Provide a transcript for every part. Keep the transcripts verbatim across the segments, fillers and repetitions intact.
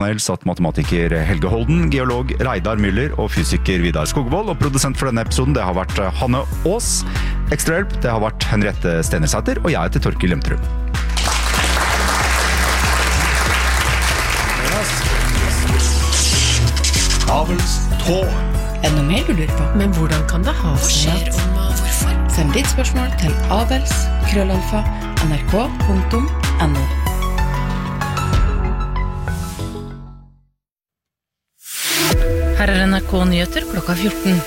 Ismail satt matematiker Helge Holden, geolog Reidar Müller og fysiker Vidar Skogvold. Og produsent for denne episoden det har vært Hanne Aas. Ekstrahjelp det har vært Henriette Stenersæter, og jeg heter Torkild Lemtrud. Abels tår. Er det noe mer du lurer på? Men hvordan kan det ha seg at... Hvorfor? Send ditt spørsmål til abels krøllalfa nrk punktum no. Her er N R K Nyheter klokka fjorten.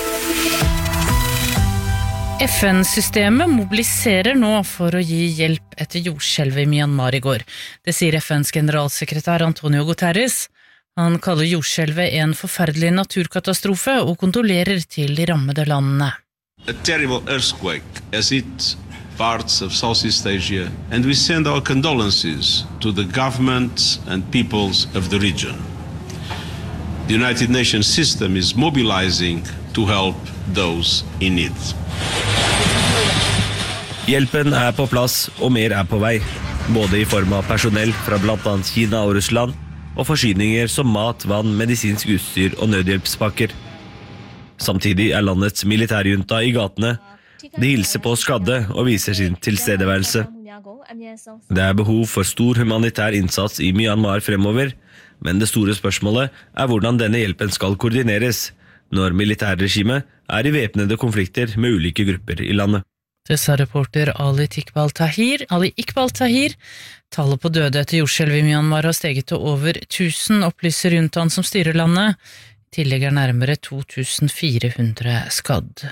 F N-systemet mobiliserer nå for å gi hjelp etter jordskjelvet i Myanmar i går. Det sier F N's generalsekretær Antonio Guterres. Han kaller jordskjelvet en forferdelig naturkatastrofe og kondolerer til de rammede landene. A terrible earthquake has hit parts of Southeast Asia, and we send our condolences to the governments and peoples of the region. The United Nations system is mobilizing to help those in need. Hjelpen er på plass, og mer er på vei, både i form av personell fra blant annet Kina og Russland, og forsyninger som mat, vann, medisinsk utstyr og nødhjelpspakker. Samtidig er landets militærjunta i gatene. De hilser på skadde og viser sin tilstedeværelse. Det er behov for stor humanitær innsats i Myanmar fremover, men det store spørsmålet er hvordan denne hjelpen skal koordineres, når militærregimet er i væpnede konflikter med ulike grupper i landet. Det sa reporter Ali Iqbal Tahir. Ali Iqbal Tahir. Tallet på døde etter jordskjelv i Myanmar har steget til over tusen, opplyser juntaen som styrer landet. I tillegg er nærmere to tusen fire hundre skadd.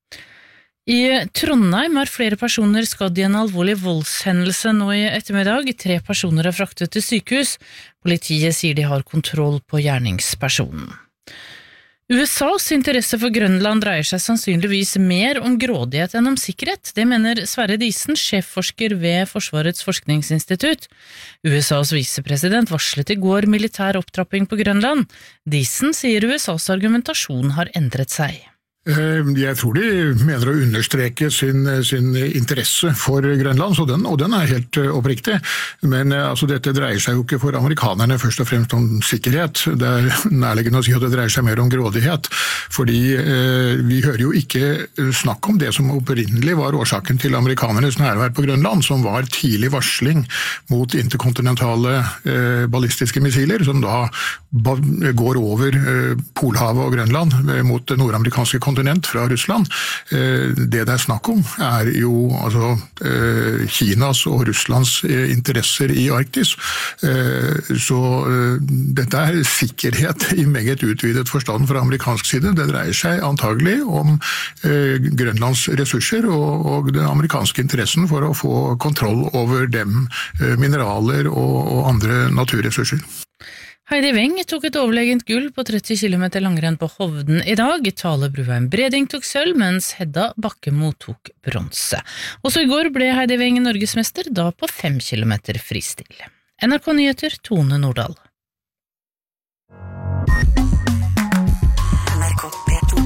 I Trondheim er flere personer skadd i en alvorlig voldshendelse nå i ettermiddag. Tre personer er fraktet til sykehus. Politiet sier de har kontroll på gjerningspersonen. U S A's interesse for Grønland dreier seg sannsynligvis mer om grådighet enn om sikkerhet. Det mener Sverre Disen, sjefforsker ved Forsvarets forskningsinstitutt. U S A's visepresident varslet i går militær opptrapping på Grønland. Disen sier U S A's argumentasjon har endret seg. Jeg tror de mener å understreke sin, sin interesse for Grønland, så den, og den er helt oppriktig. Men altså, dette dreier seg jo ikke for amerikanerne først og fremst om sikkerhet. Det er nærliggende å si at det dreier seg mer om grådighet, fordi eh, vi hører jo ikke snakk om det som opprinnelig var årsaken til amerikanernes nærvær på Grønland, som var tidlig varsling mot interkontinentale eh, ballistiske missiler, som da går over eh, Polhavet og Grønland eh, mot det nordamerikanske kontinentet fra Russland. Det det er snakk om er jo altså, Kinas og Russlands interesser i Arktis. Så dette er sikkerhet i meget utvidet forstand fra amerikansk side. Det dreier seg antagelig om Grønlands ressurser og, og den amerikanske interessen for å få kontroll over dem, mineraler og, og andre naturressurser. Heidi Weng tok et overlegent gull på tretti kilometer langrenn på Hovden i dag. Tale Bruheim Breding tok sølv, mens Hedda Bakkemo tok bronse. Også i går ble Heidi Weng norgesmester, da på fem kilometer fristil. N R K Nyheter, Tone Nordahl. N R K P to.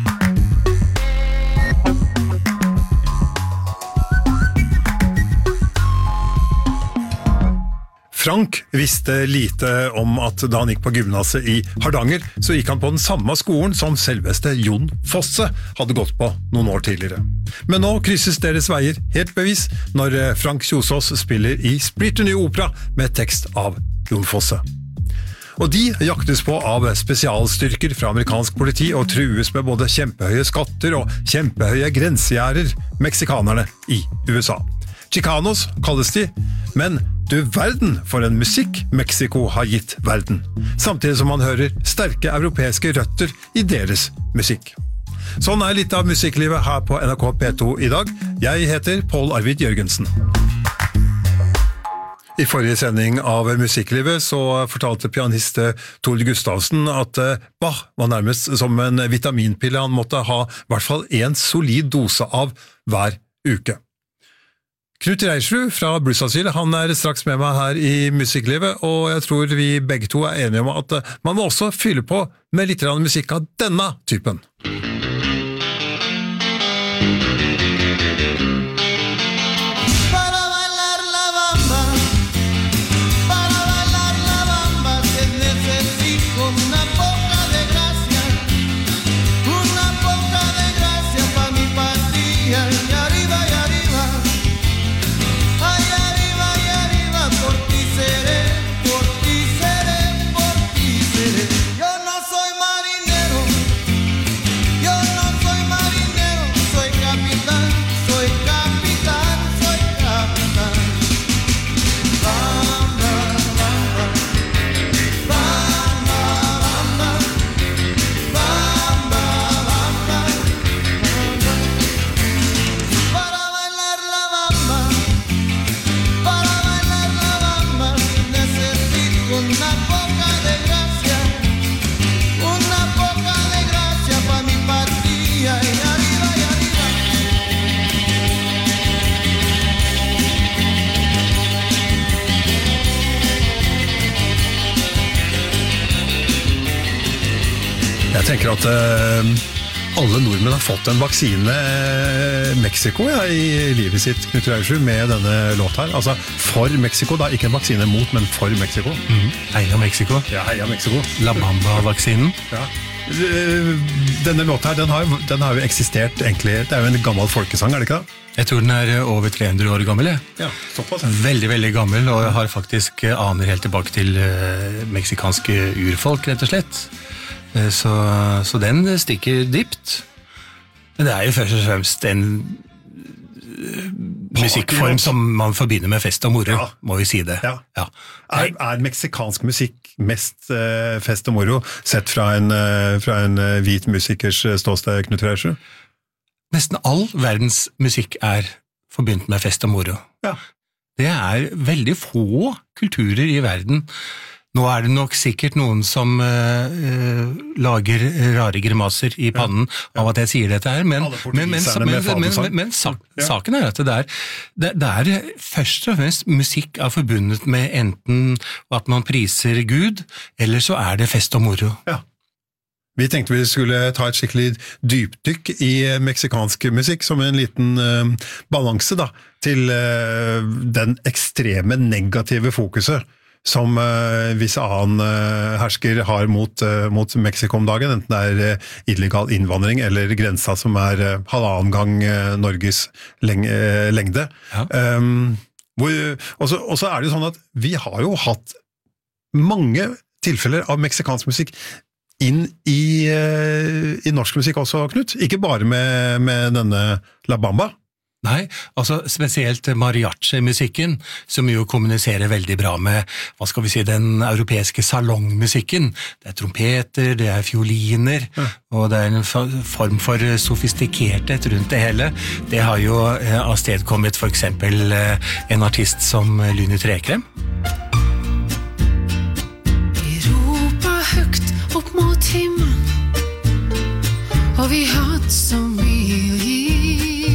Frank visste lite om at da han gikk på gymnaset i Hardanger, så gikk han på den samme skolen som selveste Jon Fosse hadde gått på noen år tidligere. Men nå krysses deres veier helt bevis når Frank Kjosås spiller i splitter ny opera med tekst av Jon Fosse. Og de jaktes på av spesialstyrker fra amerikansk politi og trues med både kjempehøye skatter og kjempehøye grensegjerder, meksikanerne i U S A. Chicanos kalles de, men du verden for en musikk Mexico har gitt verden, samtidig som man hører sterke europeiske røtter i deres musikk. Sånn er litt av musikklivet her på N R K P to i dag. Jeg heter Paul Arvid Jørgensen. I forrige sending av Musikklivet så fortalte pianist Tord Gustavsen at Bach var nærmest som en vitaminpille han måtte ha i hvert fall en solid dose av hver uke. Knut Reiersrud fra Blues Asyl, han er straks med meg her i Musikklivet, og jeg tror vi begge to er enige om at man må også fylle på med litt musikk av denne typen. Para bailar la bamba, para bailar la bamba, Jeg tenker at uh, alle nordmenn har fått en vaksine uh, Mexico ja, i livet sitt, Knut Reinsjø, med denne låt her. Altså, for Mexico, da. Ikke en vaksine mot, men for Mexico. Mm. Heia Mexico. Ja, heia Mexico. La Bamba-vaksinen. Ja. Denne låta her, den har, den har jo eksistert egentlig, det er jo en gammel folkesang, er det ikke det? Jeg tror den er over tre hundre år gammel, jeg. Ja, såpass. Veldig, veldig gammel, og har faktisk aner helt tilbake til uh, meksikanske urfolk, rett og slett. Uh, så, så den stikker dypt. Men det er jo først og fremst en uh, musikkform som man forbinder med fest og moro, ja. Må vi si det. Ja. Ja. Er, er meksikansk musikk mest uh, fest og moro, sett fra en, uh, fra en uh, hvit musikers ståsted, Knut Reinsjø? Nesten all verdens musikk er forbundet med fest og moro. Ja. Det er veldig få kulturer i verden. Nå er det nok sikkert noen som uh, lager rare grimaser i pannen ja. Ja. Av at jeg sier dette her, men, men, men, men, men, men, men sak, ja. saken er at det er, det, det er først og fremst musikk er forbundet med enten at man priser Gud, eller så er det fest og moro. Ja. Vi tenkte vi skulle ta et skikkelig dypdykk i meksikansk musikk som en liten uh, balanse da, til uh, den ekstreme negative fokuset som uh, visse annen uh, hersker har mot, uh, mot Mexico om dagen, enten det er uh, illegal innvandring eller grensa som er uh, halvannen gang uh, Norges leng uh, lengde. Ja. Um, hvor, også, også er det jo sånn at vi har jo hatt mange tilfeller av meksikansk musikk inn i, i norsk musikk også, Knut. Ikke bare med, med denne La Bamba. Nei, altså spesielt mariachi-musikken, som jo kommuniserer veldig bra med, hva skal vi si, den europeiske salongmusikken. Det er trompeter, det er fioliner, ja. Og det er en form for sofistikerthet rundt det hele. Det har jo avstedkommet for eksempel en artist som Lyni Trekrem. Opp mot himmelen, og vi hadde så mye å gi,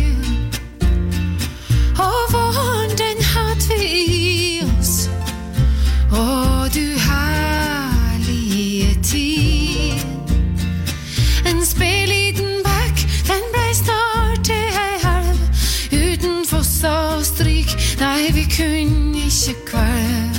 og våren den hadde vi i oss, og du herlige tid. En speliten bekk, den ble snart til ei elv, uten foss og stryk, nei vi kunne ikke kvelv.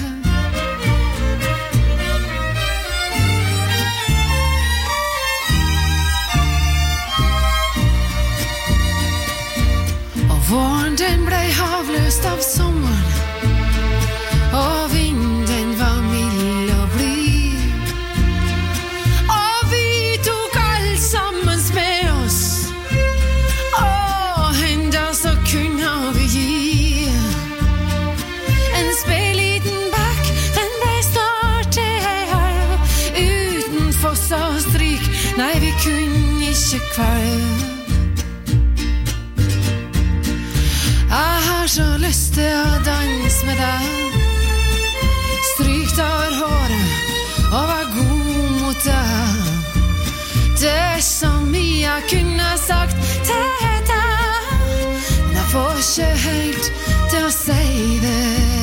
Våren den ble havløst av sommeren, og vinden var mild og blid. Og vi tok alt sammen med oss, og enda så kunne vi gi. En speliten bekk, den ble snart til ei elv, uten foss og stryk, nei vi kunne ikke kvelv. Jeg har så lyst til å danse med deg, stryk deg over håret og vær god mot deg. Det er så mye jeg kunne sagt til deg, men jeg får ikke helt til å si det.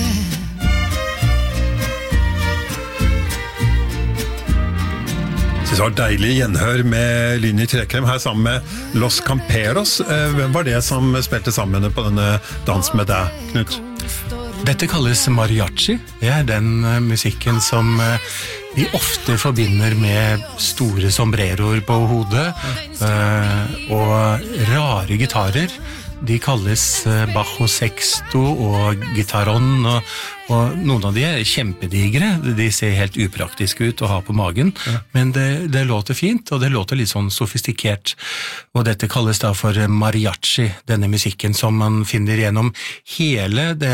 Det var deilig gjenhør med Lyni Trekrem her sammen med Los Camperos. Hvem var det som spilte sammen på denne Dans med deg, Knut? Dette kalles mariachi. Det er den musikken som vi ofte forbinder med store sombreroer på hodet og rare gitarer. De kalles bajo sexto og gitaron, og, og noen av de er kjempedigre. De ser helt upraktiske ut å ha på magen, ja. Men det, det låter fint, og det låter litt sånn sofistikert. Og dette kalles da for mariachi, denne musikken som man finner gjennom hele det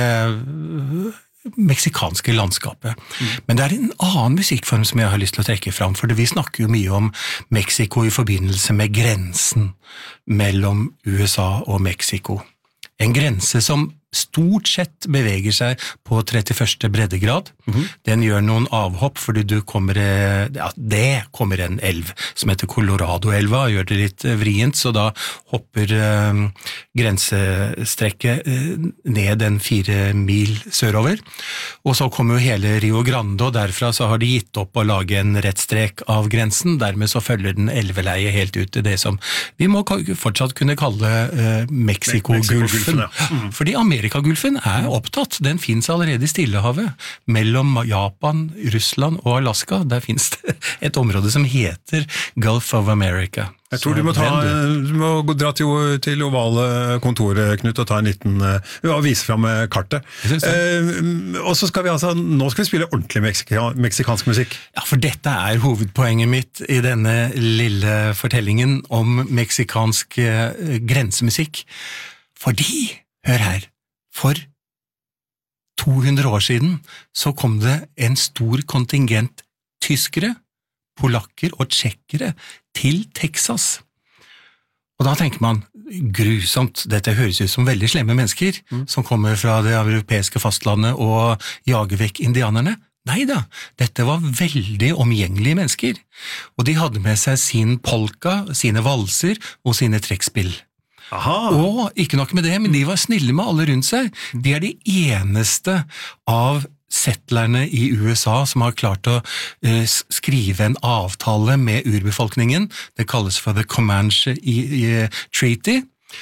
meksikanske landskapet. Mm. Men det er en annen musikkform som jeg har lyst til å trekke fram, for vi snakker jo mye om Mexico i forbindelse med grensen mellom U S A og Mexico. En grense som stort sett beveger seg på trettiførste breddegrad. Mm-hmm. Den gjør noen avhopp, fordi du kommer, ja, det kommer en elv som heter Colorado-elva, og gjør det litt vrient, så da hopper eh, grensestrekket eh, ned en fire mil sørover. Og så kommer jo hele Rio Grande, og derfra så har de gitt opp å lage en rettstrek av grensen, dermed så følger den elveleie helt ut til det som vi må fortsatt kunne kalle eh, Mexiko-gulfen. Ja. Mm. Fordi Amerikagulfen er opptatt, den finnes allerede i Stillehavet, mellom Japan, Russland og Alaska. Der finnes det et område som heter Gulf of America. Jeg tror du må, ta, du må dra til, til ovale kontoret, Knut, og ta en liten, og vise frem kartet. Eh, og så skal vi altså, nå skal vi spille ordentlig meksika, meksikansk musikk. Ja, for dette er hovedpoenget mitt i denne lille fortellingen om meksikansk eh, grensemusikk. Fordi, hør her, for to hundre år siden så kom det en stor kontingent tyskere, polakker og tsjekkere til Texas. Og da tenker man, grusomt, dette høres ut som veldig slemme mennesker mm. som kommer fra det europeiske fastlandet og jager vekk indianerne. Neida, dette var veldig omgjengelige mennesker, og de hadde med seg sin polka, sine valser og sine trekkspill. Aha. Og ikke nok med det, men de var snille med alle rundt seg. De er de eneste av settlerne i U S A som har klart å uh, skrive en avtale med urbefolkningen. Det kalles for The Comanche Treaty,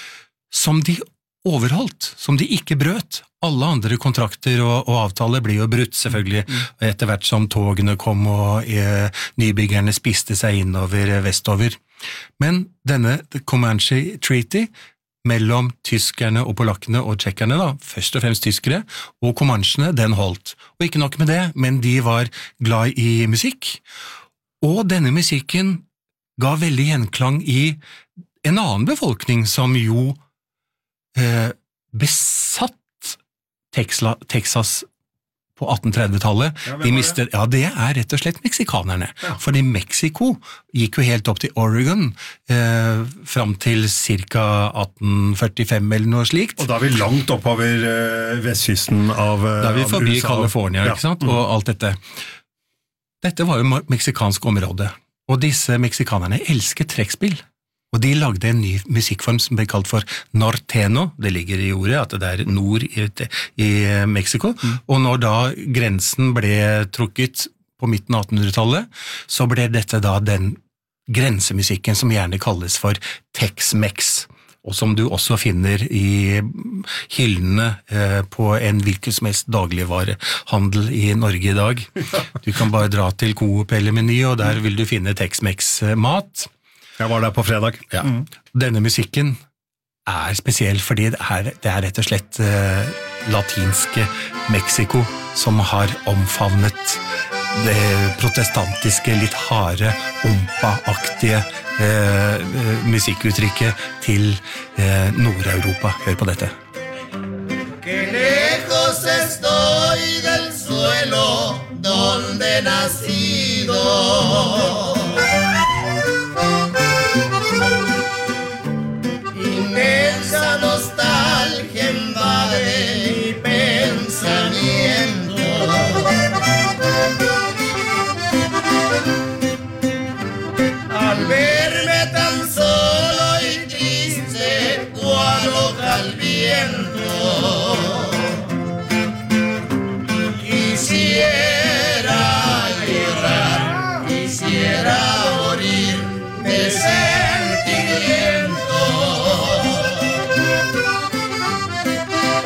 som de overholdt, som de ikke brøt. Alle andre kontrakter og, og avtaler ble jo brutt, selvfølgelig, mm. etter hvert som togene kom og uh, nybyggerne spiste seg innover uh, vestover. Men denne Comanche Treaty mellom tyskerne og polakkene og tsjekkerne, da, først og fremst tyskere, og comanchene, den holdt. Og ikke nok med det, men de var glad i musikk, og denne musikken ga veldig gjenklang i en annen befolkning som jo eh, besatt Texla, Texas på atten-tredve-tallet. Ja, de mistet, ja, det er rett og slett meksikanerne. Ja. Fordi Mexico gikk jo helt opp til Oregon eh, fram til cirka atten førtifem eller noe slikt. Og da er vi langt oppover eh, vestkysten av, da er vi forbi U S A. California, ja. Ikke sant? Og alt dette. Dette var jo meksikansk område, og disse meksikanerne elsket trekkspill. Og de lagde en ny musikkform som ble kalt for norteno, det ligger i ordet, at det er nord i, i Mexico, mm. og når da grensen ble trukket på midten av attenhundretallet, så ble dette da den grensemusikken som gjerne kalles for Tex-Mex, og som du også finner i hyllene eh, på en hvilken som helst dagligvarehandel i Norge i dag. Du kan bare dra til Coop eller Meny, og der vil du finne Tex-Mex-mat. Jeg var der på fredag. Ja. Mm. Denne musikken er spesiell, fordi det er, det er rett og slett eh, latinske Mexico som har omfavnet det protestantiske, litt harde, ompa-aktige eh, musikkuttrykket til eh, Nord-Europa. Hør på dette. Que lejos estoy del suelo donde nacido. Inmensa nostalgia invade mi pensamiento. Al verme tan solo y triste, cual hoja al viento, quisiera llorar, quisiera morir de sentimiento. Det er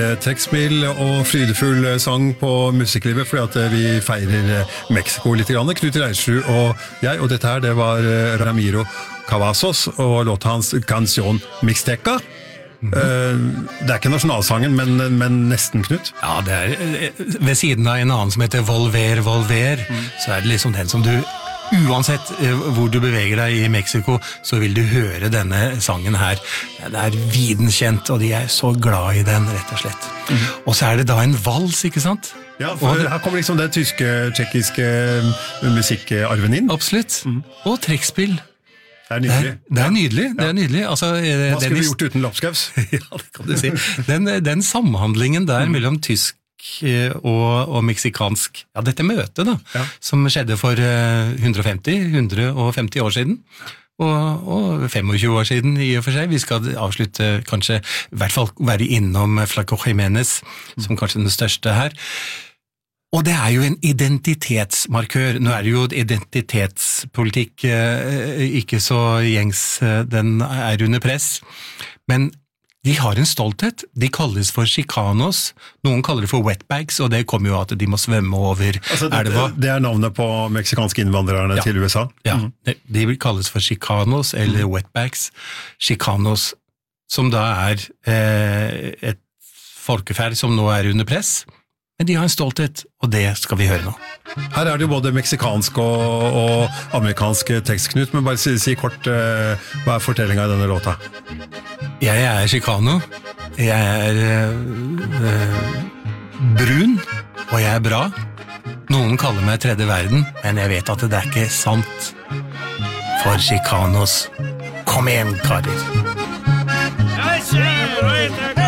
trekkspill og frydefull sang på musikklivet, fordi at vi feirer Mexico litt grann. Knut Reirsrud og jeg, og dette her, det var Ramiro Cavazos og låta hans Canción Mixteca. Mm-hmm. Det er ikke nasjonalsangen, men, men nesten, Knut. Ja, det er ved siden av en annen som heter Volver, Volver, mm. så er det liksom den som du uansett hvor du beveger deg i Mexico, så vil du høre denne sangen her. Det er videnkjent, og de er så glad i den, rett og slett. Mm. Og så er det da en vals, ikke sant? Ja, for og her kommer liksom den tyske, tjekkiske musikkarven inn. Absolutt. Mm. Og trekkspill. Det er nydelig. Det er, det er nydelig, det er nydelig. Altså, Hva skulle vi gjort uten Lapskaus? Ja, det kan du si. Den, den samhandlingen der mm. mellom tysk og, og meksikansk, ja, dette møtet da, ja. Som skjedde for hundre og femti, hundre og femti år siden, og, og tjuefem år siden i og for seg. Vi skal avslutte kanskje, i hvert fall være innom Flaco Jiménez, som kanskje den største her. Og det er jo en identitetsmarkør. Nå er det jo identitetspolitikk ikke så gjengs, den er under press, men de har en stolthet. De kalles for chicanos. Noen kaller det for wetbags, og det kommer jo at de må svømme over altså det, elva. Det er navnet på meksikanske innvandrerne ja. Til U S A? Ja, mm. de, de kalles for chicanos, eller mm. wetbags. Chicanos, som da er eh, et folkeferd som nå er under press. Men de har en stolthet, og det skal vi høre nå. Her er det jo både meksikansk og, og amerikansk tekst, Knut, men bare si, si kort uh, hva er fortellingen i denne låta? Jeg er chicano, jeg er uh, brun, og jeg er bra. Noen kaller meg tredje verden, men jeg vet at det er ikke sant. For chicanos, kom igjen, karer! Jeg ser, og jeg tar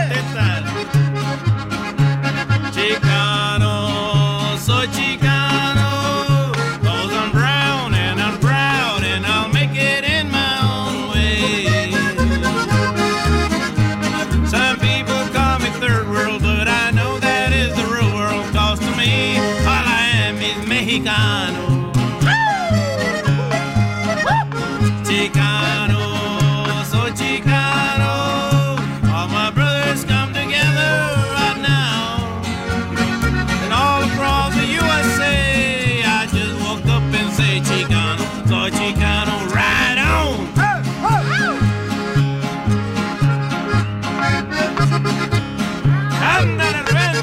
Chicano, soy Chicano, 'cause I'm brown and I'm proud and I'll make it in my own way. Some people call me third world, but I know that is the real world, 'cause to me, all I am is Mexicano. Chicano, soy Chicano, all my brothers come together right now. Across the U S A, I just woke up and say Chicano, soy Chicano, right on. I'm not a red.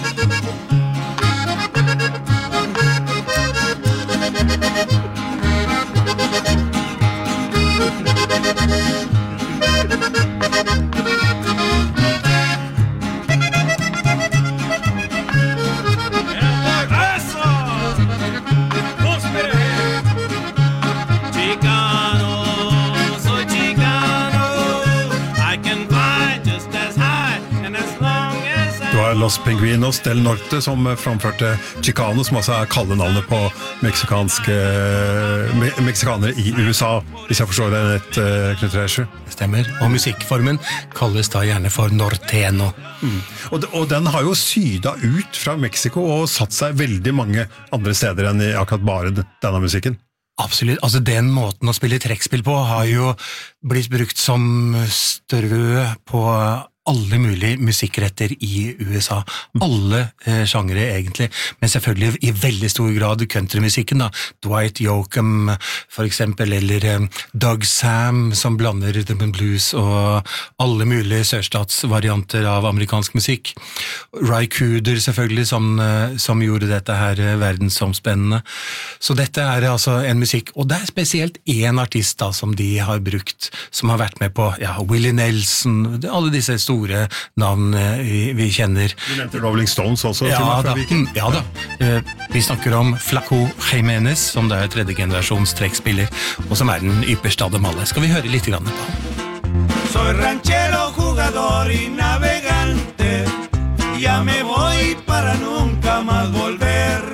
Los Pingüinos del Norte, som framførte Chicano, som altså er kallenavnet på meksikanske me, meksikanere i U S A, hvis jeg forstår det rett, Knut Reirsrud. Stemmer, og musikkformen kalles da gjerne for norteno. Mm. Og, og den har jo syda ut fra Mexico og satt seg veldig mange andre steder enn i akkurat bare denne musikken. Absolutt, altså den måten å spille trekkspill på har jo blitt brukt som strø på alle mulige musikkretter i U S A. Alle eh, sjangere egentlig, men selvfølgelig i veldig stor grad countrymusikken da. Dwight Yoakam for eksempel, eller eh, Doug Sam som blander rhythm and blues og alle mulige sørstatsvarianter av amerikansk musikk. Ry Cooder selvfølgelig som, eh, som gjorde dette her eh, verdensomspennende. Så dette er altså en musikk, og det er spesielt en artist da som de har brukt, som har vært med på, ja, Willie Nelson, alle disse store store navn vi, vi kjenner. Du nevnte Rolling Stones også. Ja da, ja da. Vi snakker om Flaco Jiménez, som da er tredje generasjons trekkspiller, og som er den ypperste av dem alle. Skal vi høre litt grann på han? Soy ranchero, jugador y navegante, ya me voy para nunca más volver.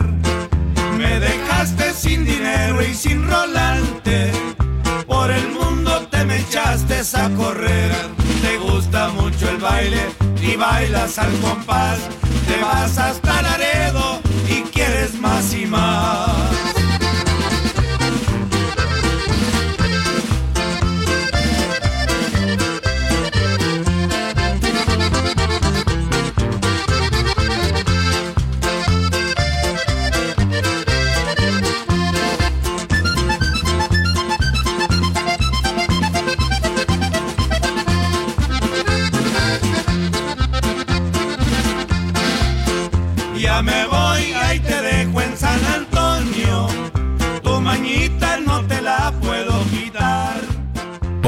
Me dejaste sin dinero y sin rolante, por el mundo te me echaste a correr. Te gusta mucho el baile y bailas al compás, te vas hasta Laredo y quieres más y más.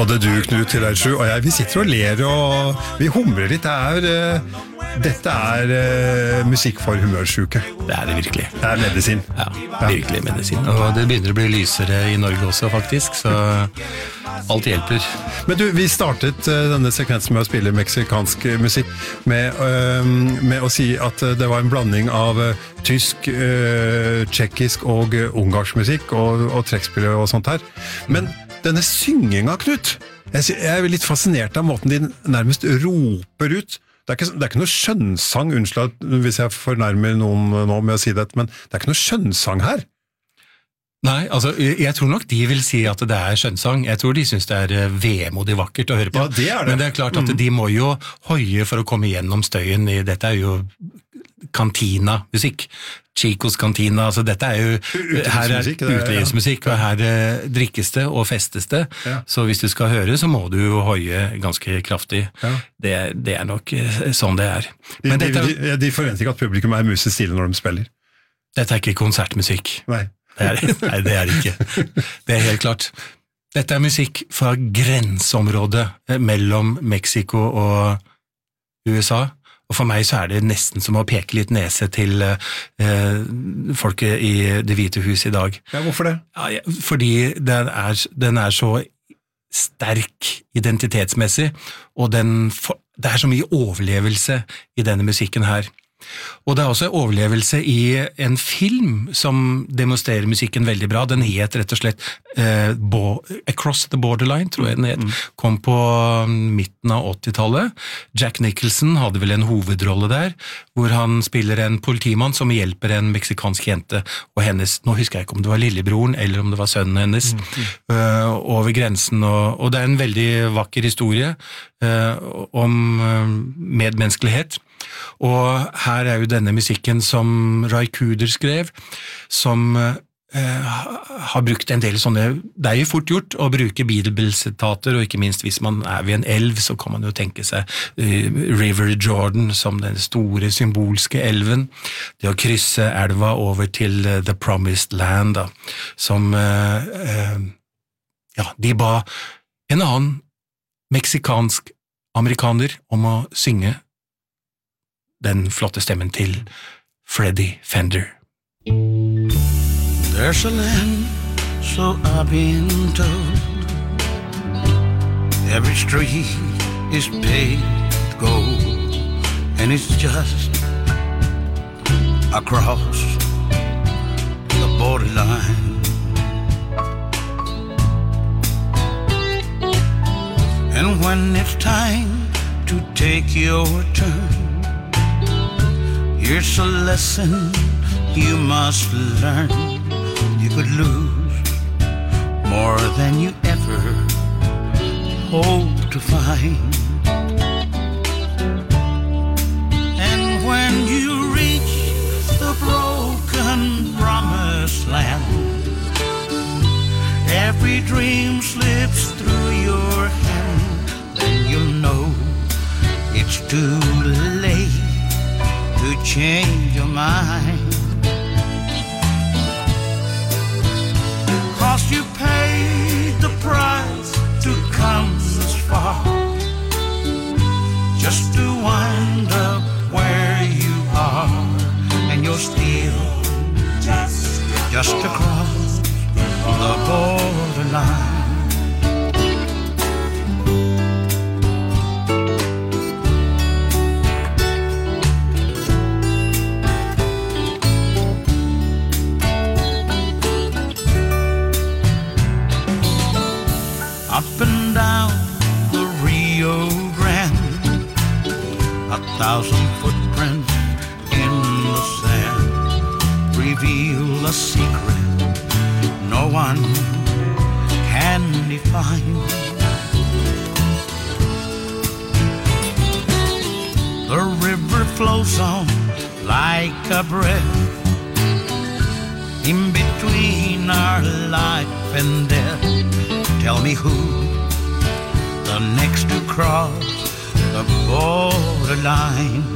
Både du, Knut Hillersrud, og jeg, vi sitter og ler og vi humrer litt. Det er, uh, dette er uh, musikk for humørsyke. Det er det virkelig. Det er medisin. Ja, virkelig medisin. Og det begynner å bli lysere i Norge også, faktisk, så alt hjelper. Men du, vi startet uh, denne sekvensen med å spille meksikansk musikk med, uh, med å si at det var en blanding av uh, tysk, uh, tjekkisk og uh, ungarsk musikk og, og trekkspillere og sånt her. Men denne synginga, Knut, jeg er litt fascinert av måten de nærmest roper ut. Det er, ikke, det er ikke noe skjønnsang, unnskyld hvis jeg fornærmer noen nå med å si det, men det er ikke noe skjønnsang her. Nei, altså, jeg tror nok de vil si at det er skjønnsang. Jeg tror de synes det er vemodig vakkert å høre på. Ja, det er det. Men det er klart at mm. de må jo hoie for å komme gjennom støyen. Dette er jo kantina-musikk. Chicos kantina, altså dette er jo her er utelivsmusikk, og her uh, drikkes det og festes det, ja. Så hvis du skal høre, så må du jo hoie ganske kraftig. Ja. Det, det er nok uh, sånn det er. Men de, dette, de, de forventer ikke at publikum er musisk stille når de spiller. Dette er ikke konsertmusikk. Nei. Det er, nei, det er ikke. Det er helt klart. Dette er musikk fra grenseområdet mellom Mexico og U S A. Og for meg så er det nesten som å peke litt nese til eh, folket i Det hvite hus i dag. Ja, hvorfor det? Ja, fordi den er, den er så sterk identitetsmessig, og den, det er så mye overlevelse i denne musikken her. Og det er også overlevelse i en film som demonstrerer musikken veldig bra. Den het rett og slett eh, Bo- Across the Borderline, tror jeg den het. Kom på midten av åttitallet. Jack Nicholson hadde vel en hovedrolle der, hvor han spiller en politimann som hjelper en meksikansk jente og hennes, nå husker jeg ikke om det var lillebroren eller om det var sønnen hennes, mm. uh, over grensen. Og, og det er en veldig vakker historie uh, om uh, medmenneskelighet. Og her er jo denne musikken som Ray Cooder skrev, som eh, har brukt en del sånne, det er jo fort gjort å bruke bibelsitater, og ikke minst hvis man er ved en elv, så kan man jo tenke seg uh, River Jordan som den store symbolske elven, det å krysse elva over til uh, The Promised Land, da, som uh, uh, ja, de ba en annen meksikansk amerikaner om å synge den flotte stemmen til Freddie Fender. There's a land, so I've been told. Every street is paved gold, and it's just across the borderline. And when it's time to take your turn, here's a lesson you must learn. You could lose more than you ever hope to find. And when you reach the broken promised land, every dream slips through your hand, then you'll know it's too late to change your mind. 'Cause you paid the price to come this far, just to wind up where you are, and you're still just, just across the borderline. Up and down the Rio Grande, a thousand footprints in the sand reveal a secret no one can define. The river flows on like a breath in between our life and death. Tell me who the next to cross the borderline.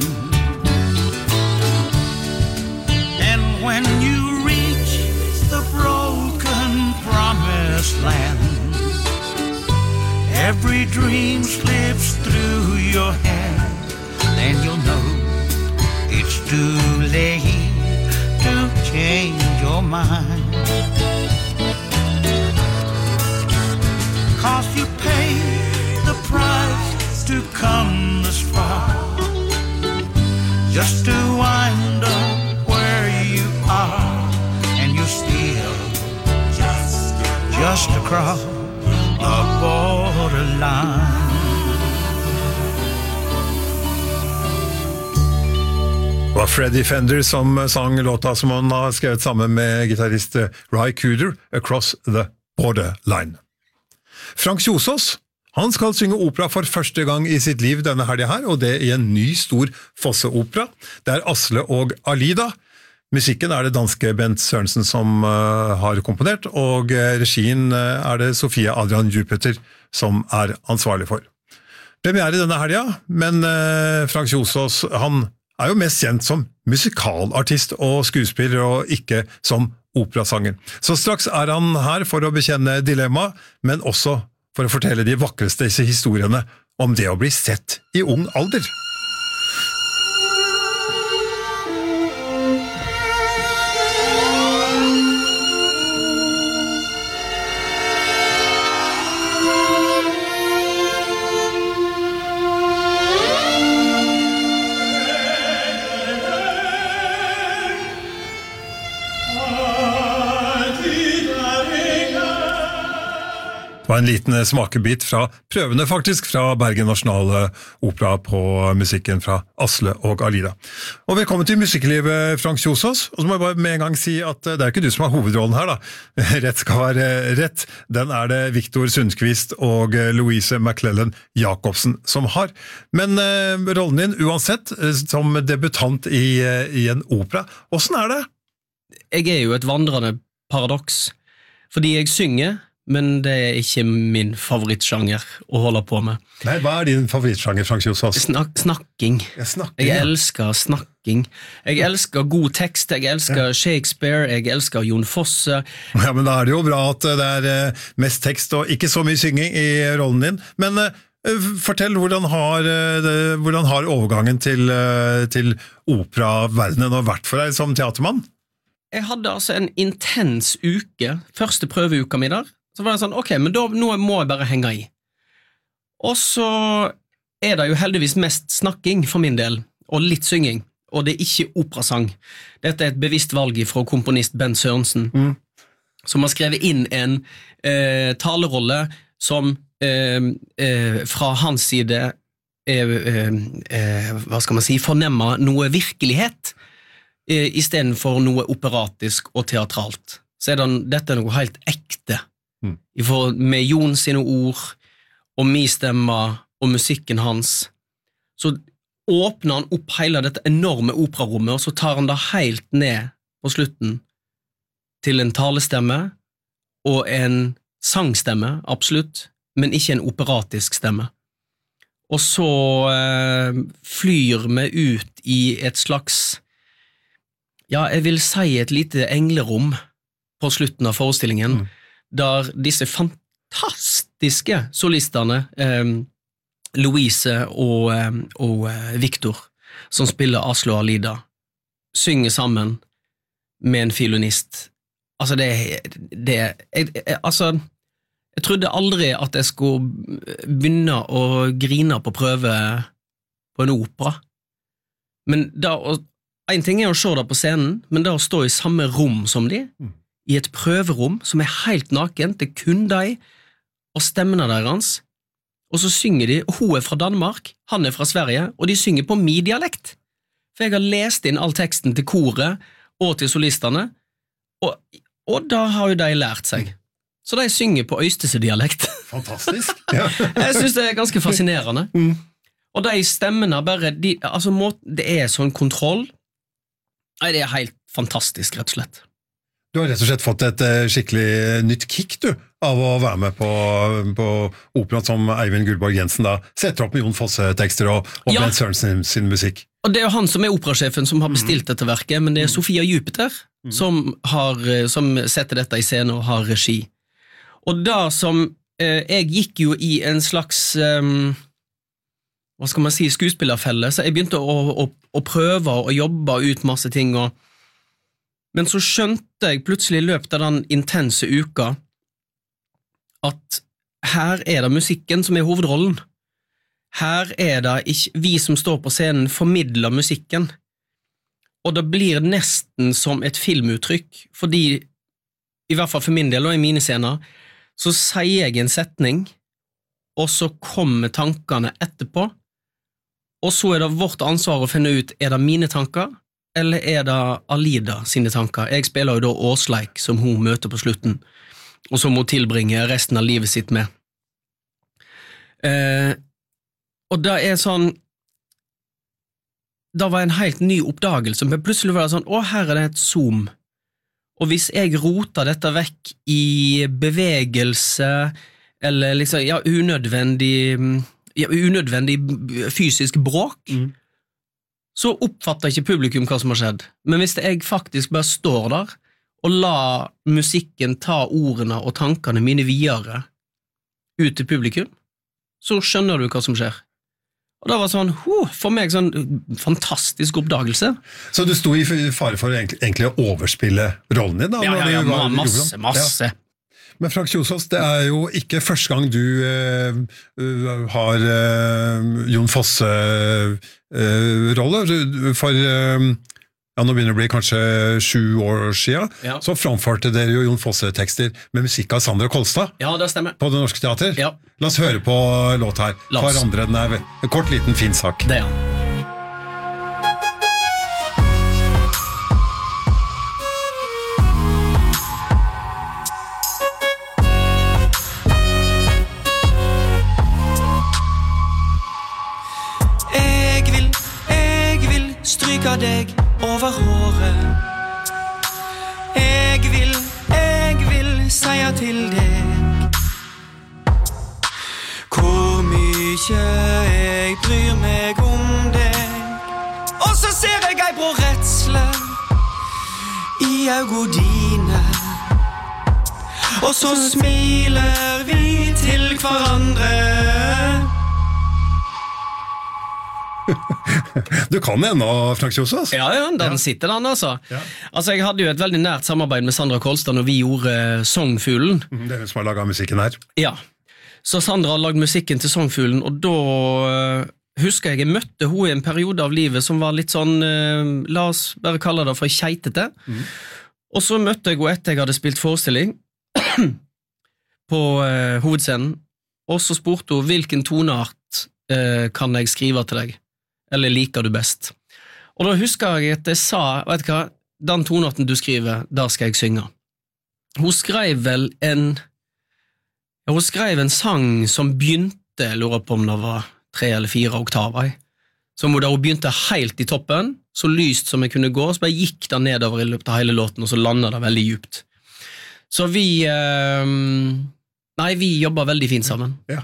And when you reach the broken promised land, every dream slips through your hands, then you'll know it's too late to change your mind. 'Cause you paid the price to come this far, just to wind up where you are, and you're still just, just across the borderline. Det var Freddie Fender som sang låta som han har skrevet sammen med gitarrist Ry Cooder, Across the Borderline. Frank Kjosås, han skal synge opera for første gang i sitt liv denne helgen her, og det i en ny stor Fosse-opera. Det er Asle og Alida. Musikken er det danske Bent Sørensen som uh, har komponert, og uh, regien uh, er det Sofia Adrian Jupiter som er ansvarlig for. Premiere denne helgen, men uh, Frank Kjosås, han er jo mest kjent som musikalartist og skuespiller, og ikke som operasanger. Så straks er han her for å bekjenne dilemma, men også for å fortelle de vakreste historiene om det å bli sett i ung alder. Det var en liten smakebit fra prøvene faktisk fra Bergen Nasjonale Opera på musikken fra Asle og Alida. Og velkommen til musikklivet, Frank Kjosås. Og så må jeg bare med en gang si at det er ikke du som har hovedrollen her da. Rett skal være rett. Den er det Victor Sundqvist og Louise McClellan Jacobsen som har. Men uh, rollen din uansett, som debutant i, i en opera, hvordan er det? Jeg er jo et vandrende paradoks, fordi jeg synger, men det er ikke min favorittsjanger å holde på med. Nei, hva er din favorittsjanger, Frank Kjosås? Snak snakking. Ja, snakking. Jeg ja. elsker snakking. Jeg elsker god tekst, jeg elsker ja. Shakespeare, jeg elsker Jon Fosse. Ja, men da er det jo bra at det er mest tekst og ikke så mye synging i rollen din. Men uh, fortell, hvordan har, uh, hvordan har overgangen til, uh, til operaverdenen vært for deg som teatermann? Jeg hadde altså en intens uke, første prøveuka mi der. Så var det sånn, ok, men da, nå må jeg bare henge i. Og så er det jo heldigvis mest snakking for min del, og litt synging, og det er ikke operasang. Dette er et bevisst valg fra komponist Bent Sørensen, mm. som har skrevet inn en eh, talerolle som eh, eh, fra hans side eh, eh, hva skal man si, fornemmer noe virkelighet, eh, i stedet for noe operatisk og teatralt. Så er det, dette er noe helt ekte. Mm. For med Jon sine ord og min stemme og musikken hans, så åpner han opp hele dette enorme operarommet, og så tar han det helt ned på slutten til en talestemme og en sangstemme, absolutt, men ikke en operatisk stemme. Og så eh, flyr vi ut i et slags, ja, jeg vil si et lite englerom på slutten av forestillingen, mm. der disse fantastiske solistene, eh, Louise og, eh, og eh, Victor, som spiller Asle og Alida, synger sammen med en fiolinist. Altså, det, det jeg, jeg, altså, jeg trodde aldri at jeg skulle begynne å grine på prøve på en opera. Men da, en ting er å se det på scenen, men da å stå i samme rom som de, mm. i et prøverom som er helt naken, det er kun de og stemmene deres, og så synger de, og hun er fra Danmark, han er fra Sverige, og de synger på min dialekt. For jeg har lest inn all teksten til koret og til solistene, og, og da har jo de lært seg. Så de synger på øystese-dialekt. Fantastisk. Ja. Jeg synes det er ganske fascinerende. Mm. Og de stemmene bare, de, altså må, det er sånn kontroll, nei, det er helt fantastisk, rett og slett. Du har rett og slett fått et skikkelig nytt kick, du, av å være med på, på operaen som Eivind Gullborg Jensen da setter opp med Jon Fosse-tekster og, og ja. Bent Sørensen sin, sin musikk. Og det er jo han som er operasjefen som har bestilt mm. dette verket, men det er Sofia Jupiter mm. som, har, som setter dette i scene og har regi. Og det som eh, jeg gikk jo i en slags um, hva skal man si, skuespillerfelle, så jeg begynte å, å, å prøve å jobbe ut masse ting, og, men så skjønte jeg plutselig i løpet av den intense uka at her er det musikken som er hovedrollen. Her er det ikke vi som står på scenen formidler musikken, og det blir nesten som et filmuttrykk, fordi i hvert fall for min del og i mine scener, så sier jeg en setning, og så kommer tankene etterpå, og så er det vårt ansvar å finne ut, er det mine tanker, eller er det Alida sine tanker? Jeg spiller jo da Åsleik, som hun møter på slutten, og som hun tilbringer resten av livet sitt med. Eh, og det er sånn, det var en helt ny oppdagelse, men plutselig var det sånn, å, her er det et zoom, og hvis jeg roter dette vekk i bevegelse, eller liksom, ja, unødvendig, ja, unødvendig fysisk bråk, mm. så oppfatter ikke publikum hva som har skjedd. Men hvis jeg faktisk bare står der, og la musikken ta ordene og tankene mine videre ut til publikum, så skjønner du hva som skjer. Og det var sånn, huh, for meg sånn fantastisk oppdagelse. Så du sto i fare for egentlig, egentlig å overspille rollen din da? Ja, ja, ja, var, masse, masse. Ja. Men Frank Kjosås, det er jo ikke første gang du uh, uh, har uh, Jon Fosse-rolle, uh, for uh, ja, nå begynner det å bli kanskje sju år siden, ja. Så framførte dere jo Jon Fosse-tekster med musikk av Sandra Kolstad. Ja, det stemmer. På Det Norske Teater. Ja. La oss høre på låt her. For andre, den er en kort, liten, fin sak. Det er han. Jeg vil, jeg vil stryke deg over håret. Jeg vil, jeg vil sige til deg hvor mye jeg bryr meg om deg. Og så ser jeg ei brå redsle i øynene dine, og så smiler vi til hverandre. Du kan ennå, Frank Kjosås? Ja, ja, den sitter den altså. Ja. Altså, jeg hadde jo et veldig nært samarbeid med Sandra Kolstad når vi gjorde Songfuglen. Mm, det er hun som har laget musikken her. Ja, så Sandra har lagd musikken til Songfuglen, og da uh, husker jeg jeg møtte hun i en periode av livet som var litt sånn, uh, la oss bare kalle det for keitete. Mm. Og så møtte jeg henne etter jeg hadde spilt forestilling på uh, hovedscenen, og så spurte hun hvilken toneart uh, kan jeg skrive til deg? Eller liker du best? Og da husker jeg at jeg sa, vet du hva, den tonearten du skriver, der skal jeg synge. Hun skrev vel en, ja, hun skrev en sang som begynte, jeg lurer på om det var tre eller fire oktaver, som da hun begynte helt i toppen, så lyst som jeg kunne gå, så bare gikk det nedover i løpet av hele låten, og så landet det veldig djupt. Så vi, eh, nei, vi jobber veldig fint sammen. Ja.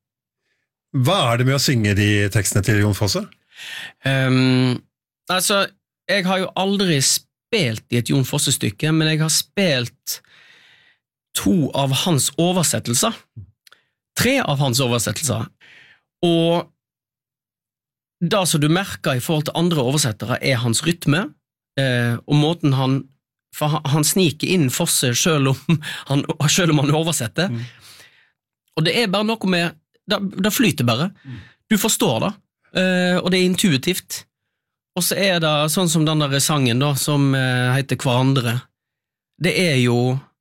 Hva er det med å synge de tekstene til Jon Fosse? Um, altså, jeg har jo aldri spilt i et Jon Fosse-stykke, men jeg har spilt to av hans oversettelser. Tre av hans oversettelser. Og det som du merker i forhold til andre oversettere er hans rytme, eh, og måten han, for han, han sniker inn Fosse selv om han, selv om han oversetter. Mm. Og det er bare noe med, det, det flyter bare. Du forstår det. Uh, og det er intuitivt. Og så er det sånn som den der sangen da, som uh, heter Hverandre. Det er jo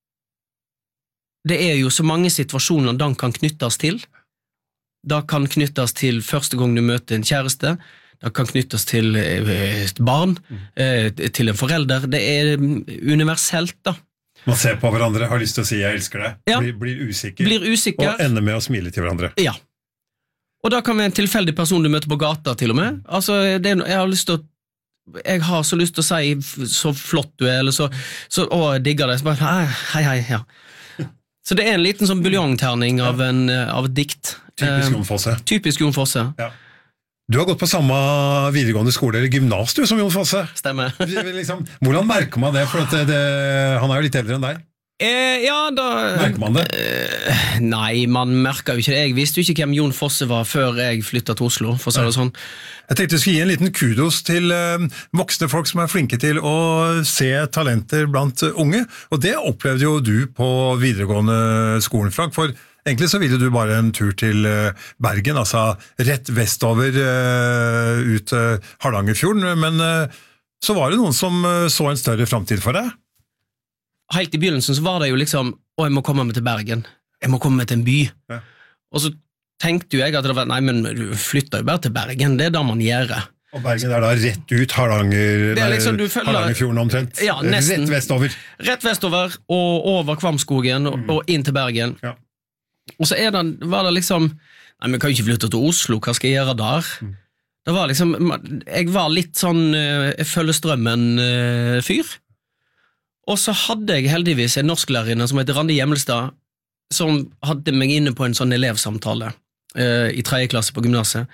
det er jo så mange situasjoner den kan knyttes til. Det kan knyttes til første gang du møter en kjæreste, det kan knyttes til uh, et barn, uh, til en forelder. Det er universelt da. Man ser på hverandre, har lyst til å si jeg elsker deg, ja. blir, blir, usikker, blir usikker, og ender med å smile til hverandre. Ja. Og da kan være en tilfeldig person du møter på gata til og med. Altså, det er, jeg har lyst til å jeg har så lyst til å si så flott du er, eller så, så å, jeg digger det. Så bare, hei, hei, ja. Så det er en liten sånn buljongterning av, en, av et dikt. Typisk Jon Fosse. Typisk Jon Fosse. Ja. Du har gått på samme videregående skole, eller gymnas du, som Jon Fosse. Stemmer. liksom, hvordan merker man det? For at det, det, han er jo litt eldre enn deg. Eh, ja, da... Merker man det? Eh, nei, man merker jo ikke det. Jeg visste jo ikke hvem Jon Fosse var før jeg flyttet til Oslo, for å si det sånn. Jeg tenkte jeg skulle gi en liten kudos til uh, voksne folk som er flinke til å se talenter blant uh, unge, og det opplevde jo du på videregående skolen, Frank, for egentlig så ville du bare en tur til uh, Bergen, altså rett vestover uh, ut uh, Hardangerfjorden, men uh, så var det noen som uh, så en større fremtid for deg. Helt i begynnelsen så var det jo liksom, å, jeg må komme meg til Bergen, jeg må komme meg til en by, ja. Og så tenkte jo jeg at det var, nei, men du flytter jo bare til Bergen, det er det man gjør. Og Bergen er da rett ut Hardanger, liksom, følger, Hardangerfjorden omtrent, ja, nesten, rett vestover. Rett vestover, og over Kvamskogen, og, mm. og inn til Bergen. Ja. Og så er det, var det liksom, nei, men kan jo ikke flytte til Oslo, hva skal jeg gjøre der? Mm. Det var liksom, jeg var litt sånn, jeg følger strømmen-fyr, og så hadde jeg heldigvis en norsklærerinne som heter Randi Hjemmelstad, som hadde meg inne på en sånn elevsamtale uh, i tredje klasse på gymnaset,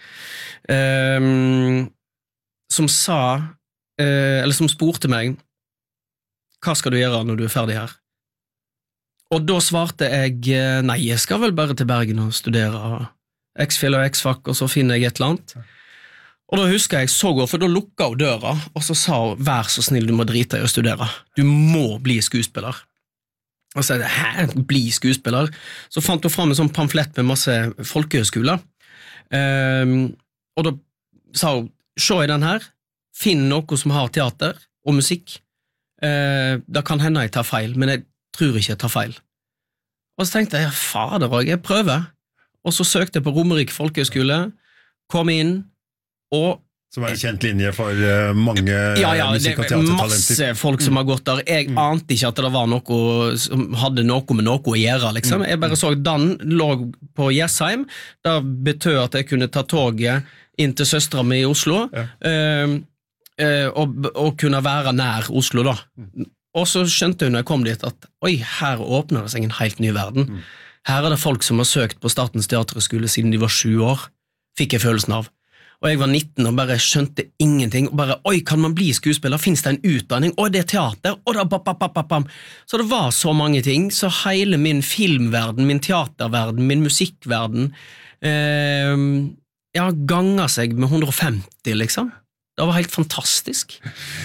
um, som sa, uh, eller som spurte meg, hva skal du gjøre når du er ferdig her? Og da svarte jeg, nei, jeg skal vel bare til Bergen og studere X-Fil og X-Fac, og så finner jeg et eller annet. Og da husker jeg så godt, for da lukket hun døra, og så sa hun, vær så snill, du må drite i å studere. Du må bli skuespiller. Og så sa jeg, hæ, bli skuespiller? Så fant hun frem en sånn pamflett med masse folkehøyskoler. Um, og da sa hun, se i den her, finn noe som har teater og musikk. Uh, da kan hende jeg tar feil, men jeg tror ikke jeg tar feil. Og så tenkte jeg, fader, jeg prøver. Og så søkte jeg på Romerike folkehøyskole, kom inn, og som er en kjent linje for uh, mange ja, ja, musikk- og teatertalenter. Ja, ja, det er masse folk som har gått der. Jeg mm. ante ikke at det var noe som hadde noe med noe å gjøre, liksom. Jeg bare så at den lå på Jessheim, det betød at jeg kunne ta toget inn til søstra mi i Oslo, ja. uh, uh, og, og kunne være nær Oslo da. Mm. Og så skjønte hun når jeg kom dit at, oi, her åpner det seg en helt ny verden. Mm. Her er det folk som har søkt på Statens teaterskole siden de var sju år, fikk jeg følelsen av. Og jeg var nitten og bare skjønte ingenting, og bare, oi, kan man bli skuespiller? Finnes det en utdanning? Oi, det er teater? Og da, bap, bap, bap, bap. Så det var så mange ting, så hele min filmverden, min teaterverden, min musikkverden, eh, ja, ganger seg med hundre og femti, liksom. Det var helt fantastisk.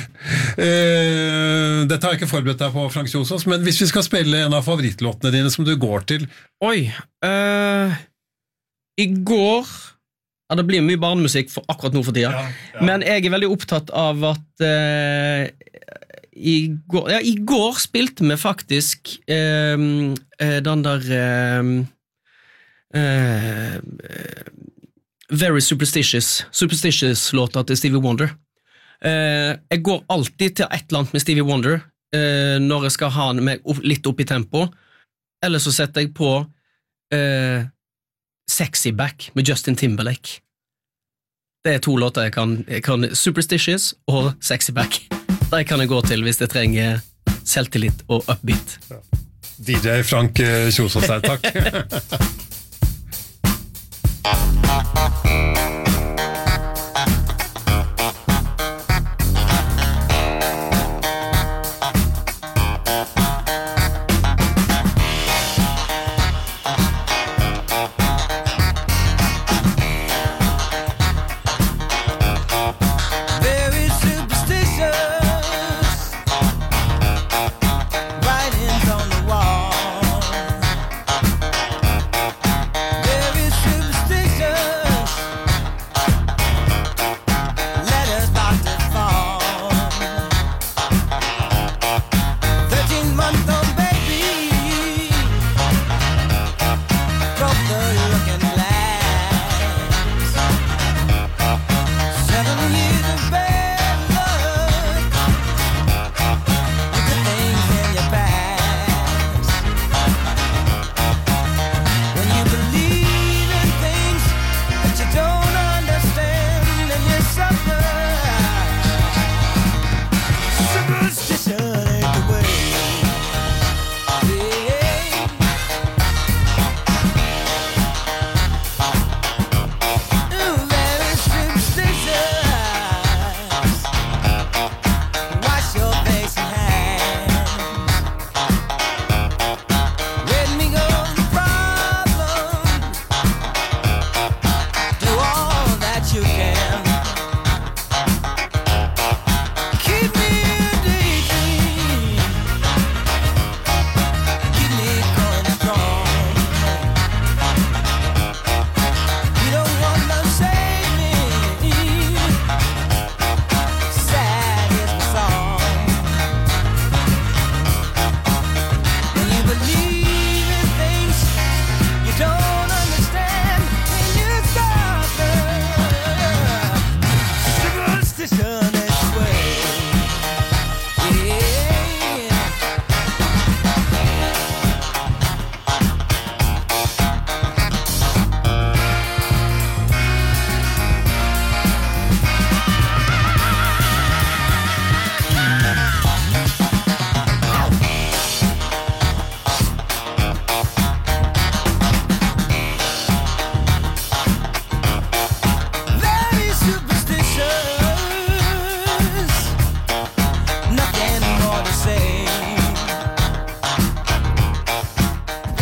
Eh, dette har jeg ikke forberedt deg på, Frank Kjosås, men hvis vi skal spille en av favorittlåtene dine som du går til? Oi, eh, i går... Ja, det blir mye barnemusikk for akkurat nå for tida, ja, ja. Men jeg er veldig opptatt av at uh, i, går, ja, i går spilte vi faktisk uh, uh, den der uh, uh, Very Superstitious Superstitious-låta til Stevie Wonder. Uh, jeg går alltid til et eller annet med Stevie Wonder uh, når jeg skal ha meg opp, litt opp i tempo, eller så setter jeg på uh, Sexy Back med Justin Timberlake. Det er to låter jeg kan, jeg kan Superstitious og Sexy Back. De kan jeg gå til hvis jeg trenger selvtillit og upbeat. Ja. D J Frank Kjosås her, takk.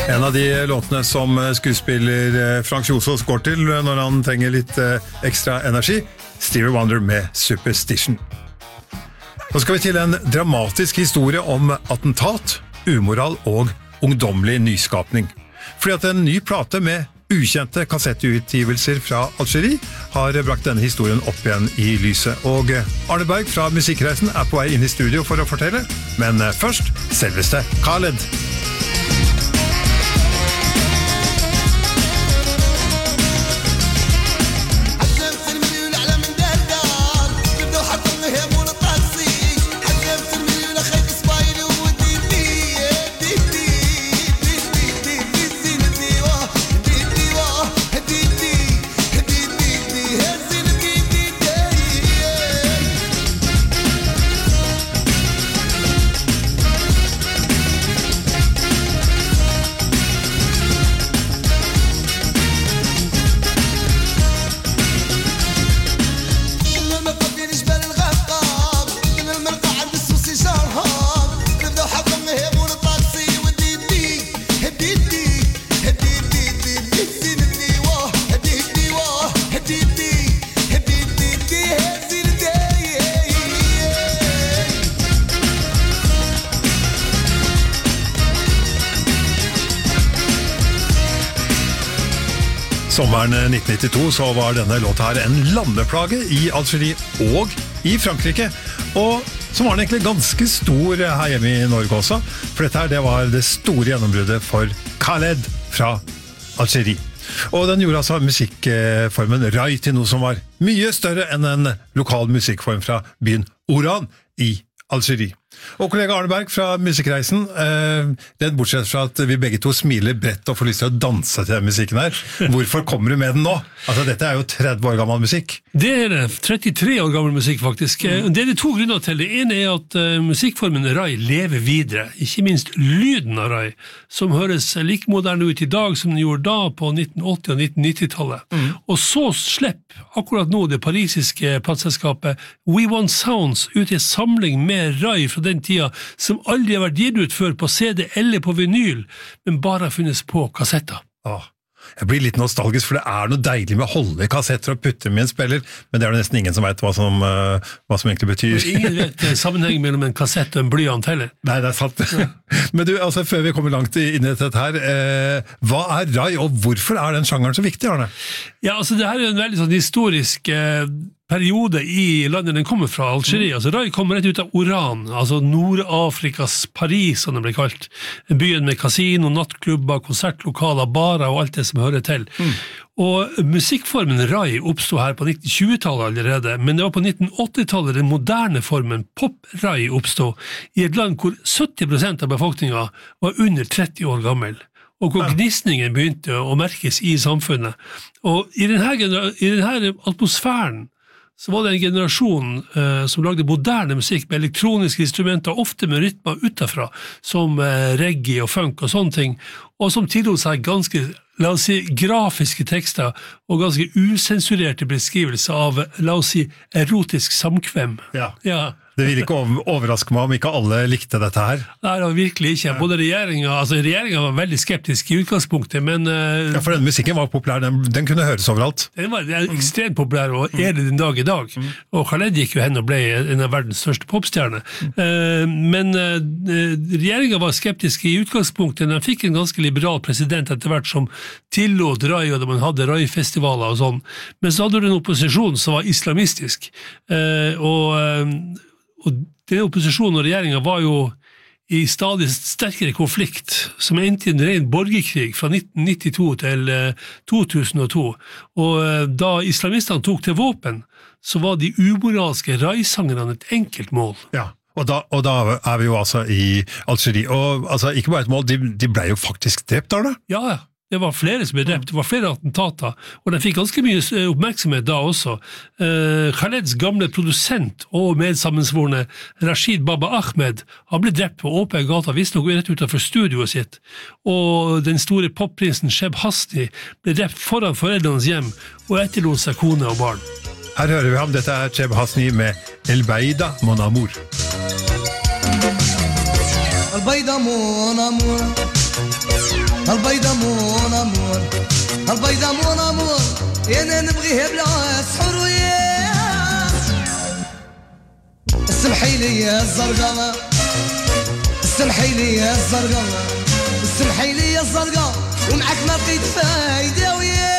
En av de låtene som skuespiller Frank Kjosås går til når han trenger litt ekstra energi, Stevie Wonder med Superstition. Nå skal vi til en dramatisk historie om attentat, umoral og ungdomlig nyskapning. Fordi at en ny plate med ukjente kassettutgivelser fra Algerie har brakt denne historien opp igjen i lyset. Og Arne Berg fra Musikkreisen er på vei inn i studio for å fortelle, men først selveste Khaled. Sommeren nitten nittito så var denne låta her en landeplage i Algerie og i Frankrike, og så var den egentlig ganske stor her hjemme i Norge også, for dette her det var det store gjennombruddet for Khaled fra Algerie. Og den gjorde altså musikkformen Rai til noe som var mye større enn en lokal musikkform fra byen Oran i Algerie. Og kollega Arne Berg fra Musikkreisen, eh, redd bortsett fra at vi begge to smiler bredt og får lyst til å danse til den musikken her. Hvorfor kommer du med den nå? Altså, dette er jo tretti år gammel musikk. Det er det, trettitre år gammel musikk faktisk. Mm. Det er det to grunner til. Det ene er at uh, musikkformen Rai lever videre, ikke minst lyden av Rai, som høres like moderne ut i dag som den gjorde da på nitten åtti- og nitten nitti-tallet. Mm. Og så slipper akkurat nå det parisiske plateselskapet We Want Sounds ut i en samling med Rai fra den tida, som aldri har vært gitt ut før på C D eller på vinyl, men bare har funnes på kassetter. Åh. Jeg blir litt nostalgisk, for det er noe deilig med å holde kassetter og putte med en spiller, men det er det nesten ingen som vet hva som, uh, hva som egentlig betyr. Ingen vet sammenheng mellom en kassett og en blyant heller. Nei, det er sant. Men du, altså, før vi kommer langt inn i dette her, eh, hva er Rai, og hvorfor er den sjangeren så viktig, Arne? Ja, altså, det her er en veldig sånn historisk eh, periode i landet den kommer fra, Algerie. Mm. Altså, Rai kommer rett ut av Oran, altså Nord-Afrikas Paris, som det ble kalt. Byen med kasino, nattklubber, konsertlokaler, barer og alt det som hører til. Mm. Og musikkformen Rai oppstod her på nitten tjue-tallet allerede, men det var på nitten åtti-tallet den moderne formen Pop-Rai oppstod, i et land hvor sytti prosent av befolkningen var under tretti år gammel, og hvor gnisningen begynte å merkes i samfunnet. Og i denne, i denne atmosfæren så var det en generasjon eh, som lagde moderne musikk med elektroniske instrumenter, ofte med rytmer utenfra, som eh, reggae og funk og sånne ting, og som tillot seg ganske, la oss si, grafiske tekster og ganske usensurerte beskrivelser av, la oss si, erotisk samkvem. Ja. Ja. Det vil ikke overraske meg om ikke alle likte dette her. Nei, det var virkelig ikke. Både regjeringen, altså regjeringen var veldig skeptisk i utgangspunktet, men... Uh, ja, for den musikken var populær, den, den kunne høres overalt. Den var den ekstremt populær, og er det den dag i dag. Mm. Og Khaled gikk jo hen og ble en av verdens største popstjerne. Mm. Uh, men uh, regjeringen var skeptisk i utgangspunktet, den fikk en ganske liberal president etter hvert som tillot Rai, og da man hadde Rai-festivaler og sånn. Men så hadde du en opposisjon som var islamistisk, uh, og... Uh, Og den opposisjonen og regjeringen var jo i stadig sterkere konflikt, som endte i en ren borgerkrig fra nitten nittito til to tusen og to. Og da islamistene tok til våpen, så var de umoralske Rai-sangerne et enkelt mål. Ja. Og da, og da er vi jo altså i Algerie, og altså, ikke bare et mål, de, de ble jo faktisk drept, Arne? Ja, ja. Det var flere som ble drept, det var flere attentater, og de fikk ganske mye oppmerksomhet da også. Uh, Khaleds gamle produsent og medsammensvorne Rashid Baba Ahmed, han ble drept på åpen gata, visst nok rett utenfor studioet sitt, og den store popprinsen Sheb Hasni ble drept foran foreldrenes hjem, og etterlot seg kone og barn. Her hører vi ham, dette er Sheb Hasni med El Baida Mon Amour. El Baida Mon Amour البيضة مون أمور البيضة مون أمور أنا نبغيها بلا سحور وياه اسمحي لي يا الزرقاء اسمحي لي يا الزرقاء اسمحي لي يا الزرقاء ومعك ما بقيت فايدة وياه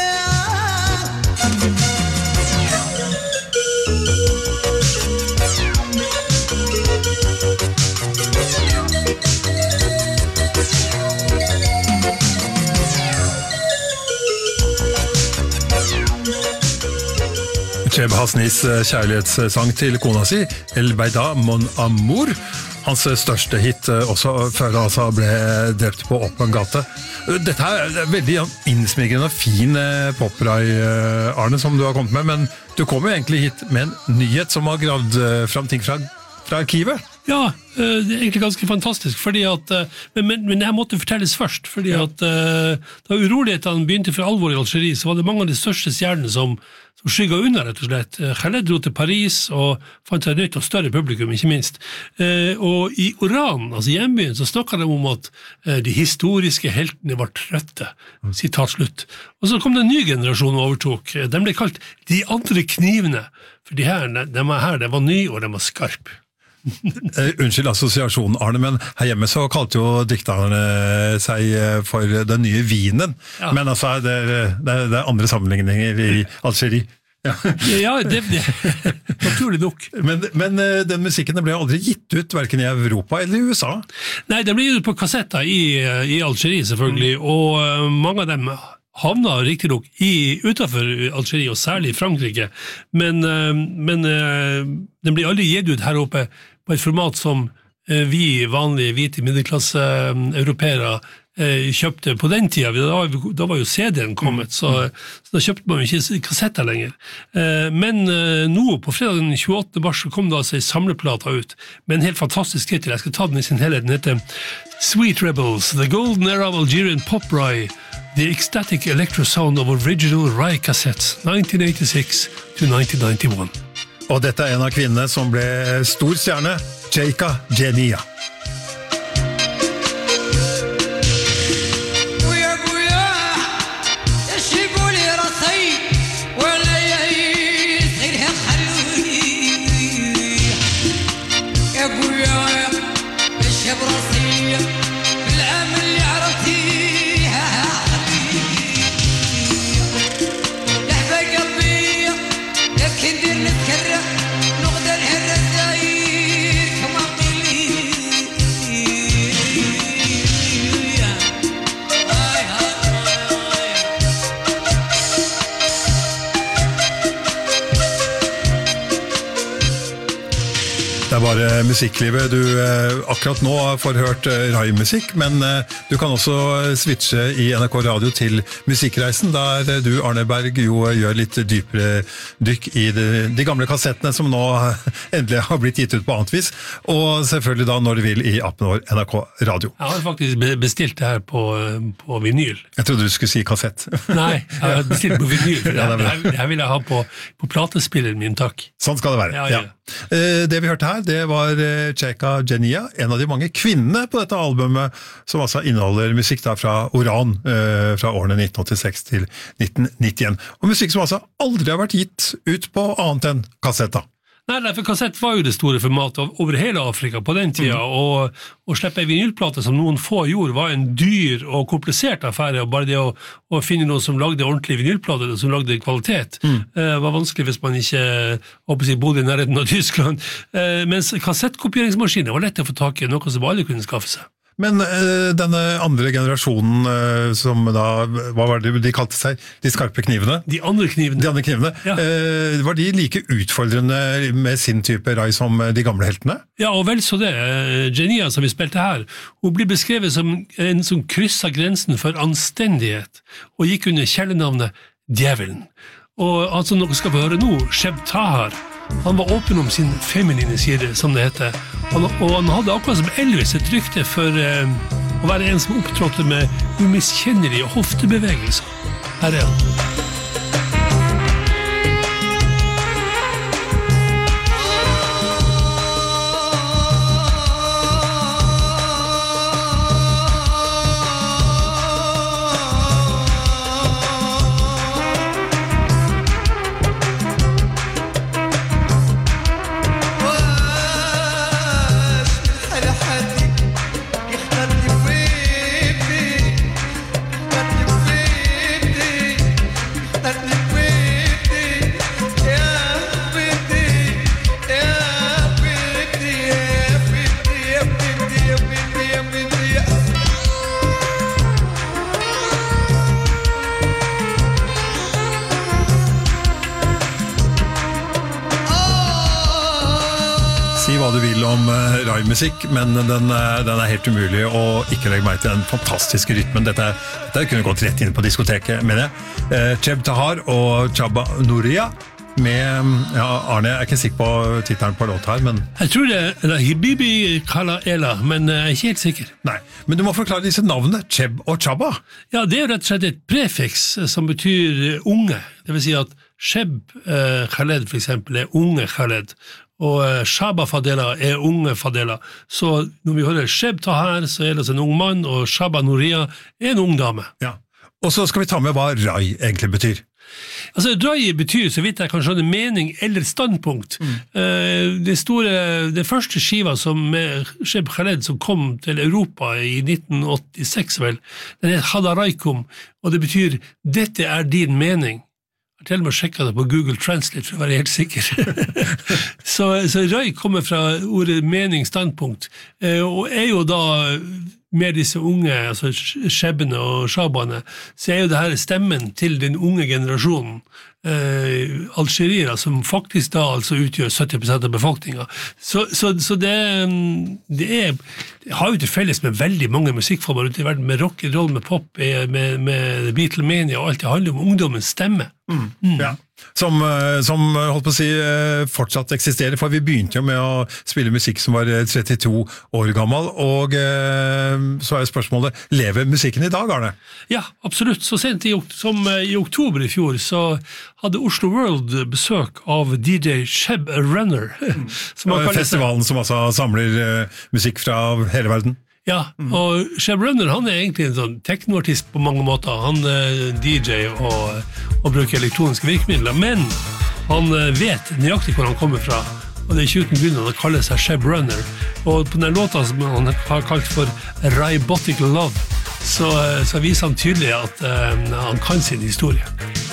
Cheb Hasnis kjærlighetssang til kona si, El Beida Mon Amour. Hans største hit også før han altså ble drept på åpen gate. Dette her er veldig innsmigrende og fin poprai, Arne, som du har kommet med, men du kom jo egentlig hit med en nyhet som har gravd fram ting fra, fra arkivet. Ja, det er egentlig ganske fantastisk, fordi at, men, men, men jeg måtte fortelles først, fordi at da urolighetene begynte for alvor i Algerie, så var det mange av de største stjernene som, som skygget unna, rett og slett. Khaled dro til Paris og fant seg et nytt og større publikum, ikke minst. Og i Oran, altså hjembyen, så snakket de om at de historiske heltene var trøtte, sitat slutt. Og så kom det en ny generasjon og overtok. De ble kalt de andre knivene, for de her, de her, de var nye og de var skarp. Uh, unnskyld assosiasjonen, Arne, men her hjemme så kalte jo dikterne seg for den nye vinen, ja. Men altså det er, det, er, det er andre sammenligninger i Algerie. Ja, ja det, det naturlig nok. Men, men den musikken ble aldri gitt ut, hverken i Europa eller i U S A? Nei, den ble gitt ut på kassetter i, i Algerie selvfølgelig, mm. og mange av dem havna riktig nok utenfor Algerie, og særlig i Frankrike, men, men den ble aldri gitt ut her oppe på et format som vi vanlige hvite middelklasse europeere kjøpte på den tida. Da var, da var jo C D-en kommet, så, så da kjøpte man jo ikke kassetter lenger. Men nå, på fredag den tjueåttende mars, så kom det altså en samleplata ut, med en helt fantastisk tittel. Jeg skal ta den i sin helhet. Den heter Sweet Rebels, The Golden Era of Algerian Pop Rye, The Ecstatic Electro Sound of Original Rye Cassettes, nineteen eighty-six to nineteen ninety-one. Og dette er en av kvinnene som ble stor stjerne, Cheika Jenia. Det er bare musikklivet. Du eh, akkurat nå får hørt eh, Rai-musikk, men eh, du kan også switche i N R K Radio til Musikkreisen, der eh, du, Arne Berg, jo gjør litt dypere dykk i de, de gamle kassettene som nå endelig har blitt gitt ut på annet vis, og selvfølgelig da når du vil i appen vår N R K Radio. Jeg har faktisk bestilt det her på, på vinyl. Jeg trodde du skulle si kassett. Nei, jeg har bestilt på vinyl. Det, det, det vil jeg ha på, på platespilleren min, takk. Sånn skal det være, ja. ja. ja. Det vi hørte her, det var Cheika Jenia, en av de mange kvinnene på dette albumet, som altså inneholder musikk da fra Oran, fra årene nitten åttiseks til nitten nittien. Og musikk som altså aldri har vært gitt ut på annet enn kassett da. Nei, nei, for kassett var jo det store formatet over hele Afrika på den tida, mm. og å slippe en vinylplate som noen få gjorde var en dyr og komplisert affære, og bare det å, å finne noen som lagde ordentlig vinylplate, som lagde kvalitet, mm. eh, var vanskelig hvis man ikke håper jeg, bodde i nærheten av Tyskland, eh, mens kassettkopieringsmaskiner var lett å få tak i, noe som alle kunne skaffe seg. Men øh, denne andre generasjonen øh, som da, hva var det de kalte seg? De skarpe knivene? De andre knivene. De andre knivene. Ja. Øh, var de like utfordrende med sin type rai som de gamle heltene? Ja, og vel så det. Jenia, som vi spilte her, hun blir beskrevet som en som krysset grensen for anstendighet, og gikk under kjellenavnet Djevelen. Og altså noe skal vi høre nå, Sheb Tahar. Han var åpen om sin feminine side, som det heter, og, og han hadde akkurat som Elvis et rykte for eh, å være en som opptrådte med umiskjennelige hoftebevegelser. Her er han. tvil om uh, Rai-musikk, men den, uh, den er helt umulig å ikke legge meg til den fantastiske rytmen. Dette, dette kunne gått rett inn på diskoteket, mener jeg. Uh, Cheb Tahar og Chaba Nouria med, ja, Arne, jeg er ikke sikker på titelen på låt her, men... Jeg tror det er Hibibi Kala Ela, men jeg er ikke helt sikker. Nei, men du må forklare disse navnene, Cheb og Chaba. Ja, det er rett og slett et prefiks som betyr unge. Det vil si at Cheb eh, Khaled for eksempel er unge Khaled, og eh, Shaba Fadela er unge Fadela. Så når vi hører Cheb Tahar, så er det altså en ung mann, og Shaba Nouria er en ung dame. Ja, og så skal vi ta med hva Rai egentlig betyr. Altså, Rai betyr, så vidt jeg kan skjønne, mening eller standpunkt. Mm. Uh, det store, det første skiva som med Cheb Khaled som kom til Europa i nitten åttiseks, vel, den het Hadaraikum, og det betyr, dette er din mening. Jeg har til og med sjekket det på Google Translate for å være helt sikker. så, så Rai kommer fra ordet mening, standpunkt, uh, og er jo da med disse unge, altså Chebene og Shabane, så er jo det her stemmen til den unge generasjonen, eh, algeriere, som faktisk da altså utgjør sytti prosent av befolkningen. Så, så, så det, det, er, det har jo til felles med veldig mange musikkformer ute i verden, med rock, roll, med pop, med, med Beatlemania, og alt det handler om ungdommens stemme. Mm. Mm. Ja. Som, som holdt på å si fortsatt eksisterer, for vi begynte jo med å spille musikk som var trettito år gammel, og så er spørsmålet, lever musikken i dag, Arne? Ja, absolutt. Så sent i, som i oktober i fjor, så hadde Oslo World besøk av D J Cheb Runner. Som festivalen som altså samler uh, musikk fra hele verden. Ja, og Cheb Runner, han er egentlig en sånn teknoartist på mange måter. Han er D J og, og bruker elektroniske virkemidler, men han vet nøyaktig hvor han kommer fra, og det er ikke uten grunn at han kaller seg Cheb Runner. Og på den låta som han har kalt for Raibotic Love, så, så viser han tydelig at uh, han kan sin historie.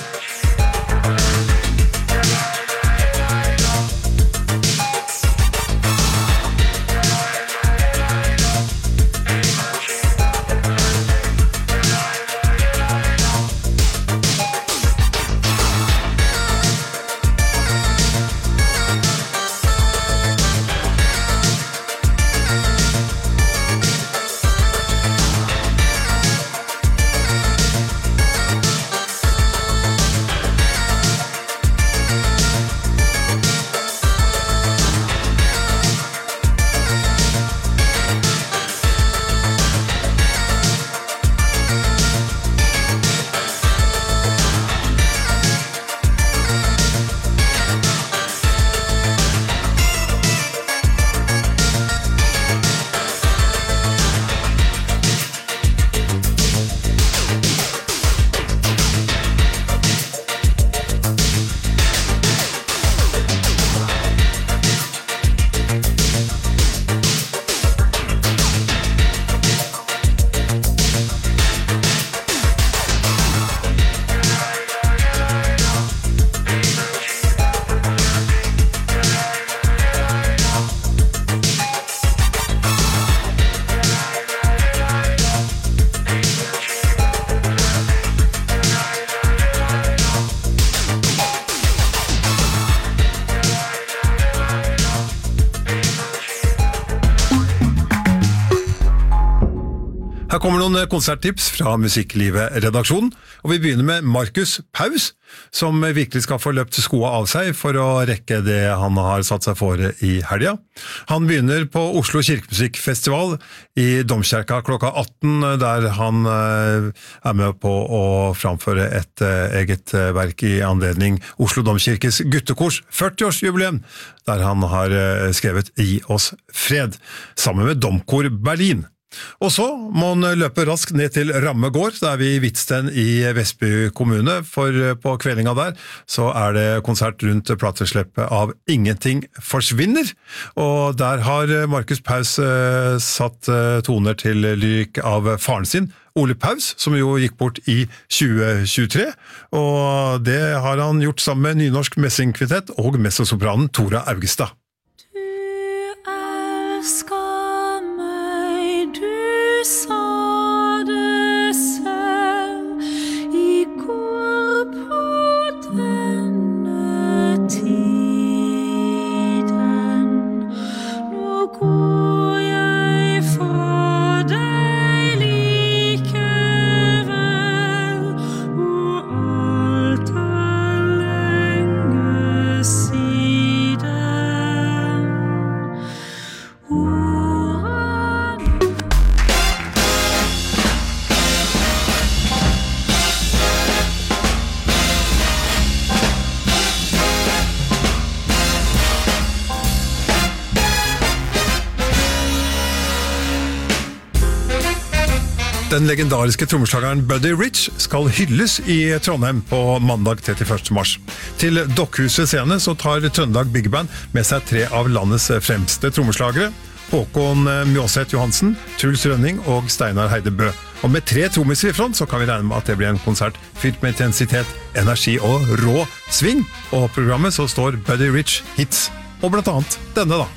Her kommer noen konserttips fra Musikklivet-redaksjonen, og vi begynner med Markus Paus, som virkelig skal få løpt skoa av seg for å rekke det han har satt seg for i helga. Han begynner på Oslo Kirkemusikkfestival i Domkirka klokka atten, der han er med på å framføre et eget verk i anledning Oslo Domkirkes guttekors førti-årsjubileum, der han har skrevet «Gi oss fred», sammen med Domkor Berlin. Og så må han løpe raskt ned til Ramme gård, der vi i Hvitsten i Vestby kommune, for på kveldinga der så er det konsert rundt platesleppet av Ingenting forsvinner, og der har Markus Paus eh, satt eh, toner til lyrikk av faren sin, Ole Paus, som jo gikk bort i tjue tjuetre, og det har han gjort sammen med Nynorsk Messingkvintett og mezzosopranen Tora Augestad. Du elsker sa det selv i går på denne tiden, når Den legendariske trommeslageren Buddy Rich skal hylles i Trondheim på mandag trettiførste mars. Til Dokkhuset scene så tar Trøndelag Big Band med seg tre av landets fremste trommeslagere, Håkon Mjåseth Johansen, Truls Rønning og Steinar Heide Bø. Og med tre trommiser i front så kan vi regne med at det blir en konsert fylt med intensitet, energi og rå sving. Og på programmet så står Buddy Rich hits, og blant annet denne da.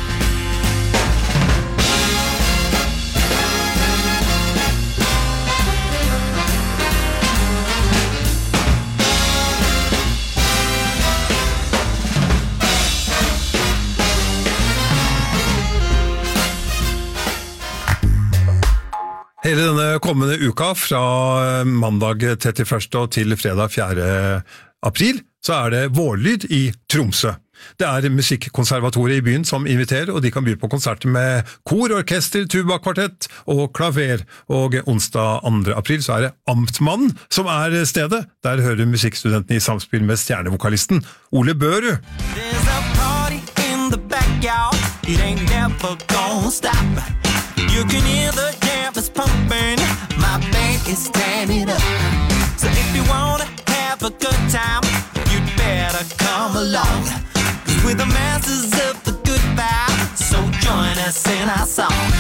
Hele denne kommende uka, fra mandag trettiførste til fredag fjerde april, så er det vårlyd i Tromsø. Det er musikkonservatoriet i byen som inviterer, og de kan by på konserter med kor, orkester, tubakvartett og klaver. Og onsdag andre april så er det Amtmannen som er stedet. Der hører musikkstudenten i samspill med stjernevokalisten Ole Børud. There's a party in the backyard, it ain't never gonna stop. You can hear the jam is pumping, my band is standing up. So if you wanna have a good time, you'd better come along. Cause we're the masters of the good vibe, so join us in our song.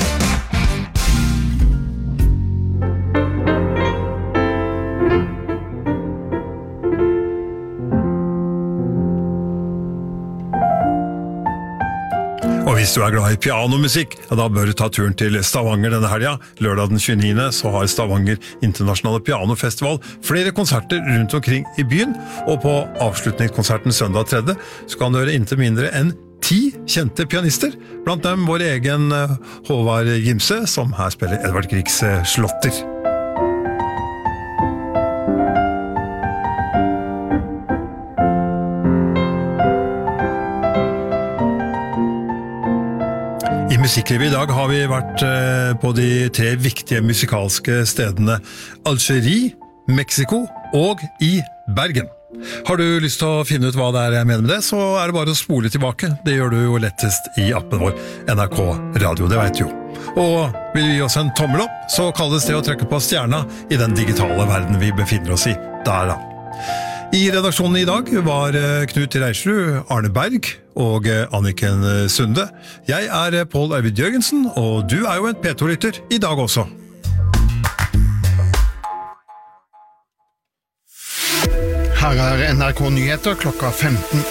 Og hvis du er glad i pianomusikk, ja, da bør du ta turen til Stavanger denne helga. Lørdag den tjueniende så har Stavanger Internasjonale Pianofestival flere konserter rundt omkring i byen, og på avslutningskonserten søndag tredje så kan du høre inntil mindre enn ti kjente pianister, blant dem vår egen Håvard Gimse, som her spiller Edvard Griegs Slåtter. I musikklivet i dag har vi vært på de tre viktige musikalske stedene Algerie, Mexico og i Bergen. Har du lyst til å finne ut hva det er jeg mener med det, så er det bare å spole tilbake. Det gjør du jo lettest i appen vår N R K Radio, det vet du jo. Og vil du gi oss en tommel opp, så kalles det å trykke på stjerna i den digitale verden vi befinner oss i. Der da. I redaksjonen i dag var Knut Reisrud, Arne Berg og Anniken Sunde. Jeg er Pål Arvid Jørgensen, og du er jo en P to-lytter i dag også. Her er N R K Nyheter klokka femten.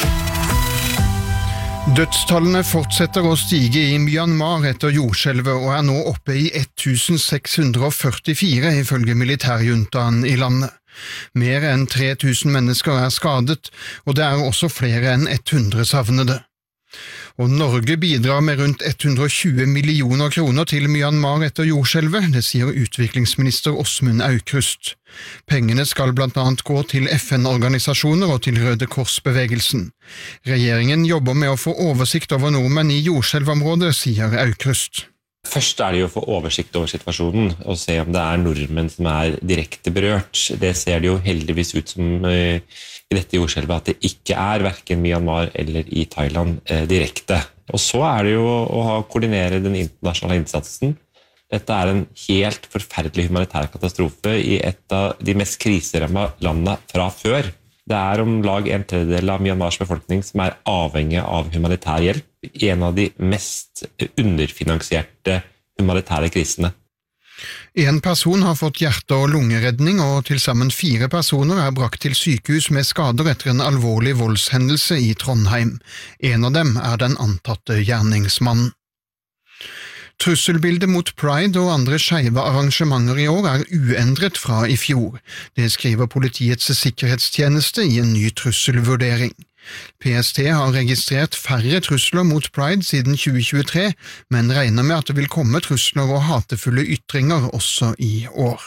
Dødstallene fortsetter å stige i Myanmar etter jordskjelvet og er nå oppe i ett tusen seks hundre førtifire ifølge militærjuntaen i landet. Mer enn tre tusen mennesker er skadet, og det er også flere enn hundre savnede. Og Norge bidrar med rundt hundre og tjue millioner kroner til Myanmar etter jordskjelvet, det sier utviklingsminister Åsmund Aukrust. Pengene skal blant annet gå til F N-organisasjoner og til Røde Kors-bevegelsen. Regjeringen jobber med å få oversikt over nordmenn i jordskjelvområdet, sier Aukrust. Først er det jo å få oversikt over situasjonen og se om det er nordmenn som er direkte berørt. Det ser det jo heldigvis ut som uh, i dette jordskjelvet at det ikke er hverken Myanmar eller i Thailand uh, direkte. Og så er det jo å ha, koordinere den internasjonale innsatsen. Dette er en helt forferdelig humanitær katastrofe i et av de mest kriserammede landene fra før. Det er om lag en tredjedel av Myanmars befolkning som er avhengig av humanitær hjelp i en av de mest underfinansierte humanitære krisene. En person har fått hjerte- og lungeredning, og til sammen fire personer er brakt til sykehus med skader etter en alvorlig voldshendelse i Trondheim. En av dem er den antatte gjerningsmannen. Trusselbildet mot Pride og andre skeive arrangementer i år er uendret fra i fjor. Det skriver Politiets sikkerhetstjeneste i en ny trusselvurdering. P S T har registrert færre trusler mot Pride siden tjue tjuetre, men regner med at det vil komme trusler og hatefulle ytringer også i år.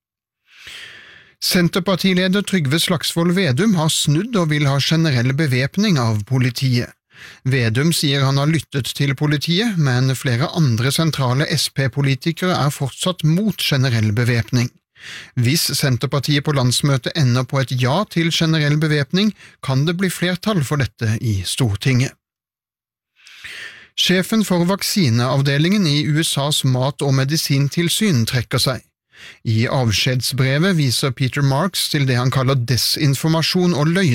Senterpartileder Trygve Slagsvold Vedum har snudd og vil ha generell bevæpning av politiet. Vedum sier han har lyttet til politiet, men flere andre sentrale S P-politikere er fortsatt mot generell bevæpning. Hvis Senterpartiet på landsmøtet ender på et ja til generell bevæpning, kan det bli flertall for dette i Stortinget. Sjefen for vaksineavdelingen i U S A's mat- og medisintilsyn trekker seg. I avskjedsbrevet viser Peter Marks til det han kaller desinformasjon og løgn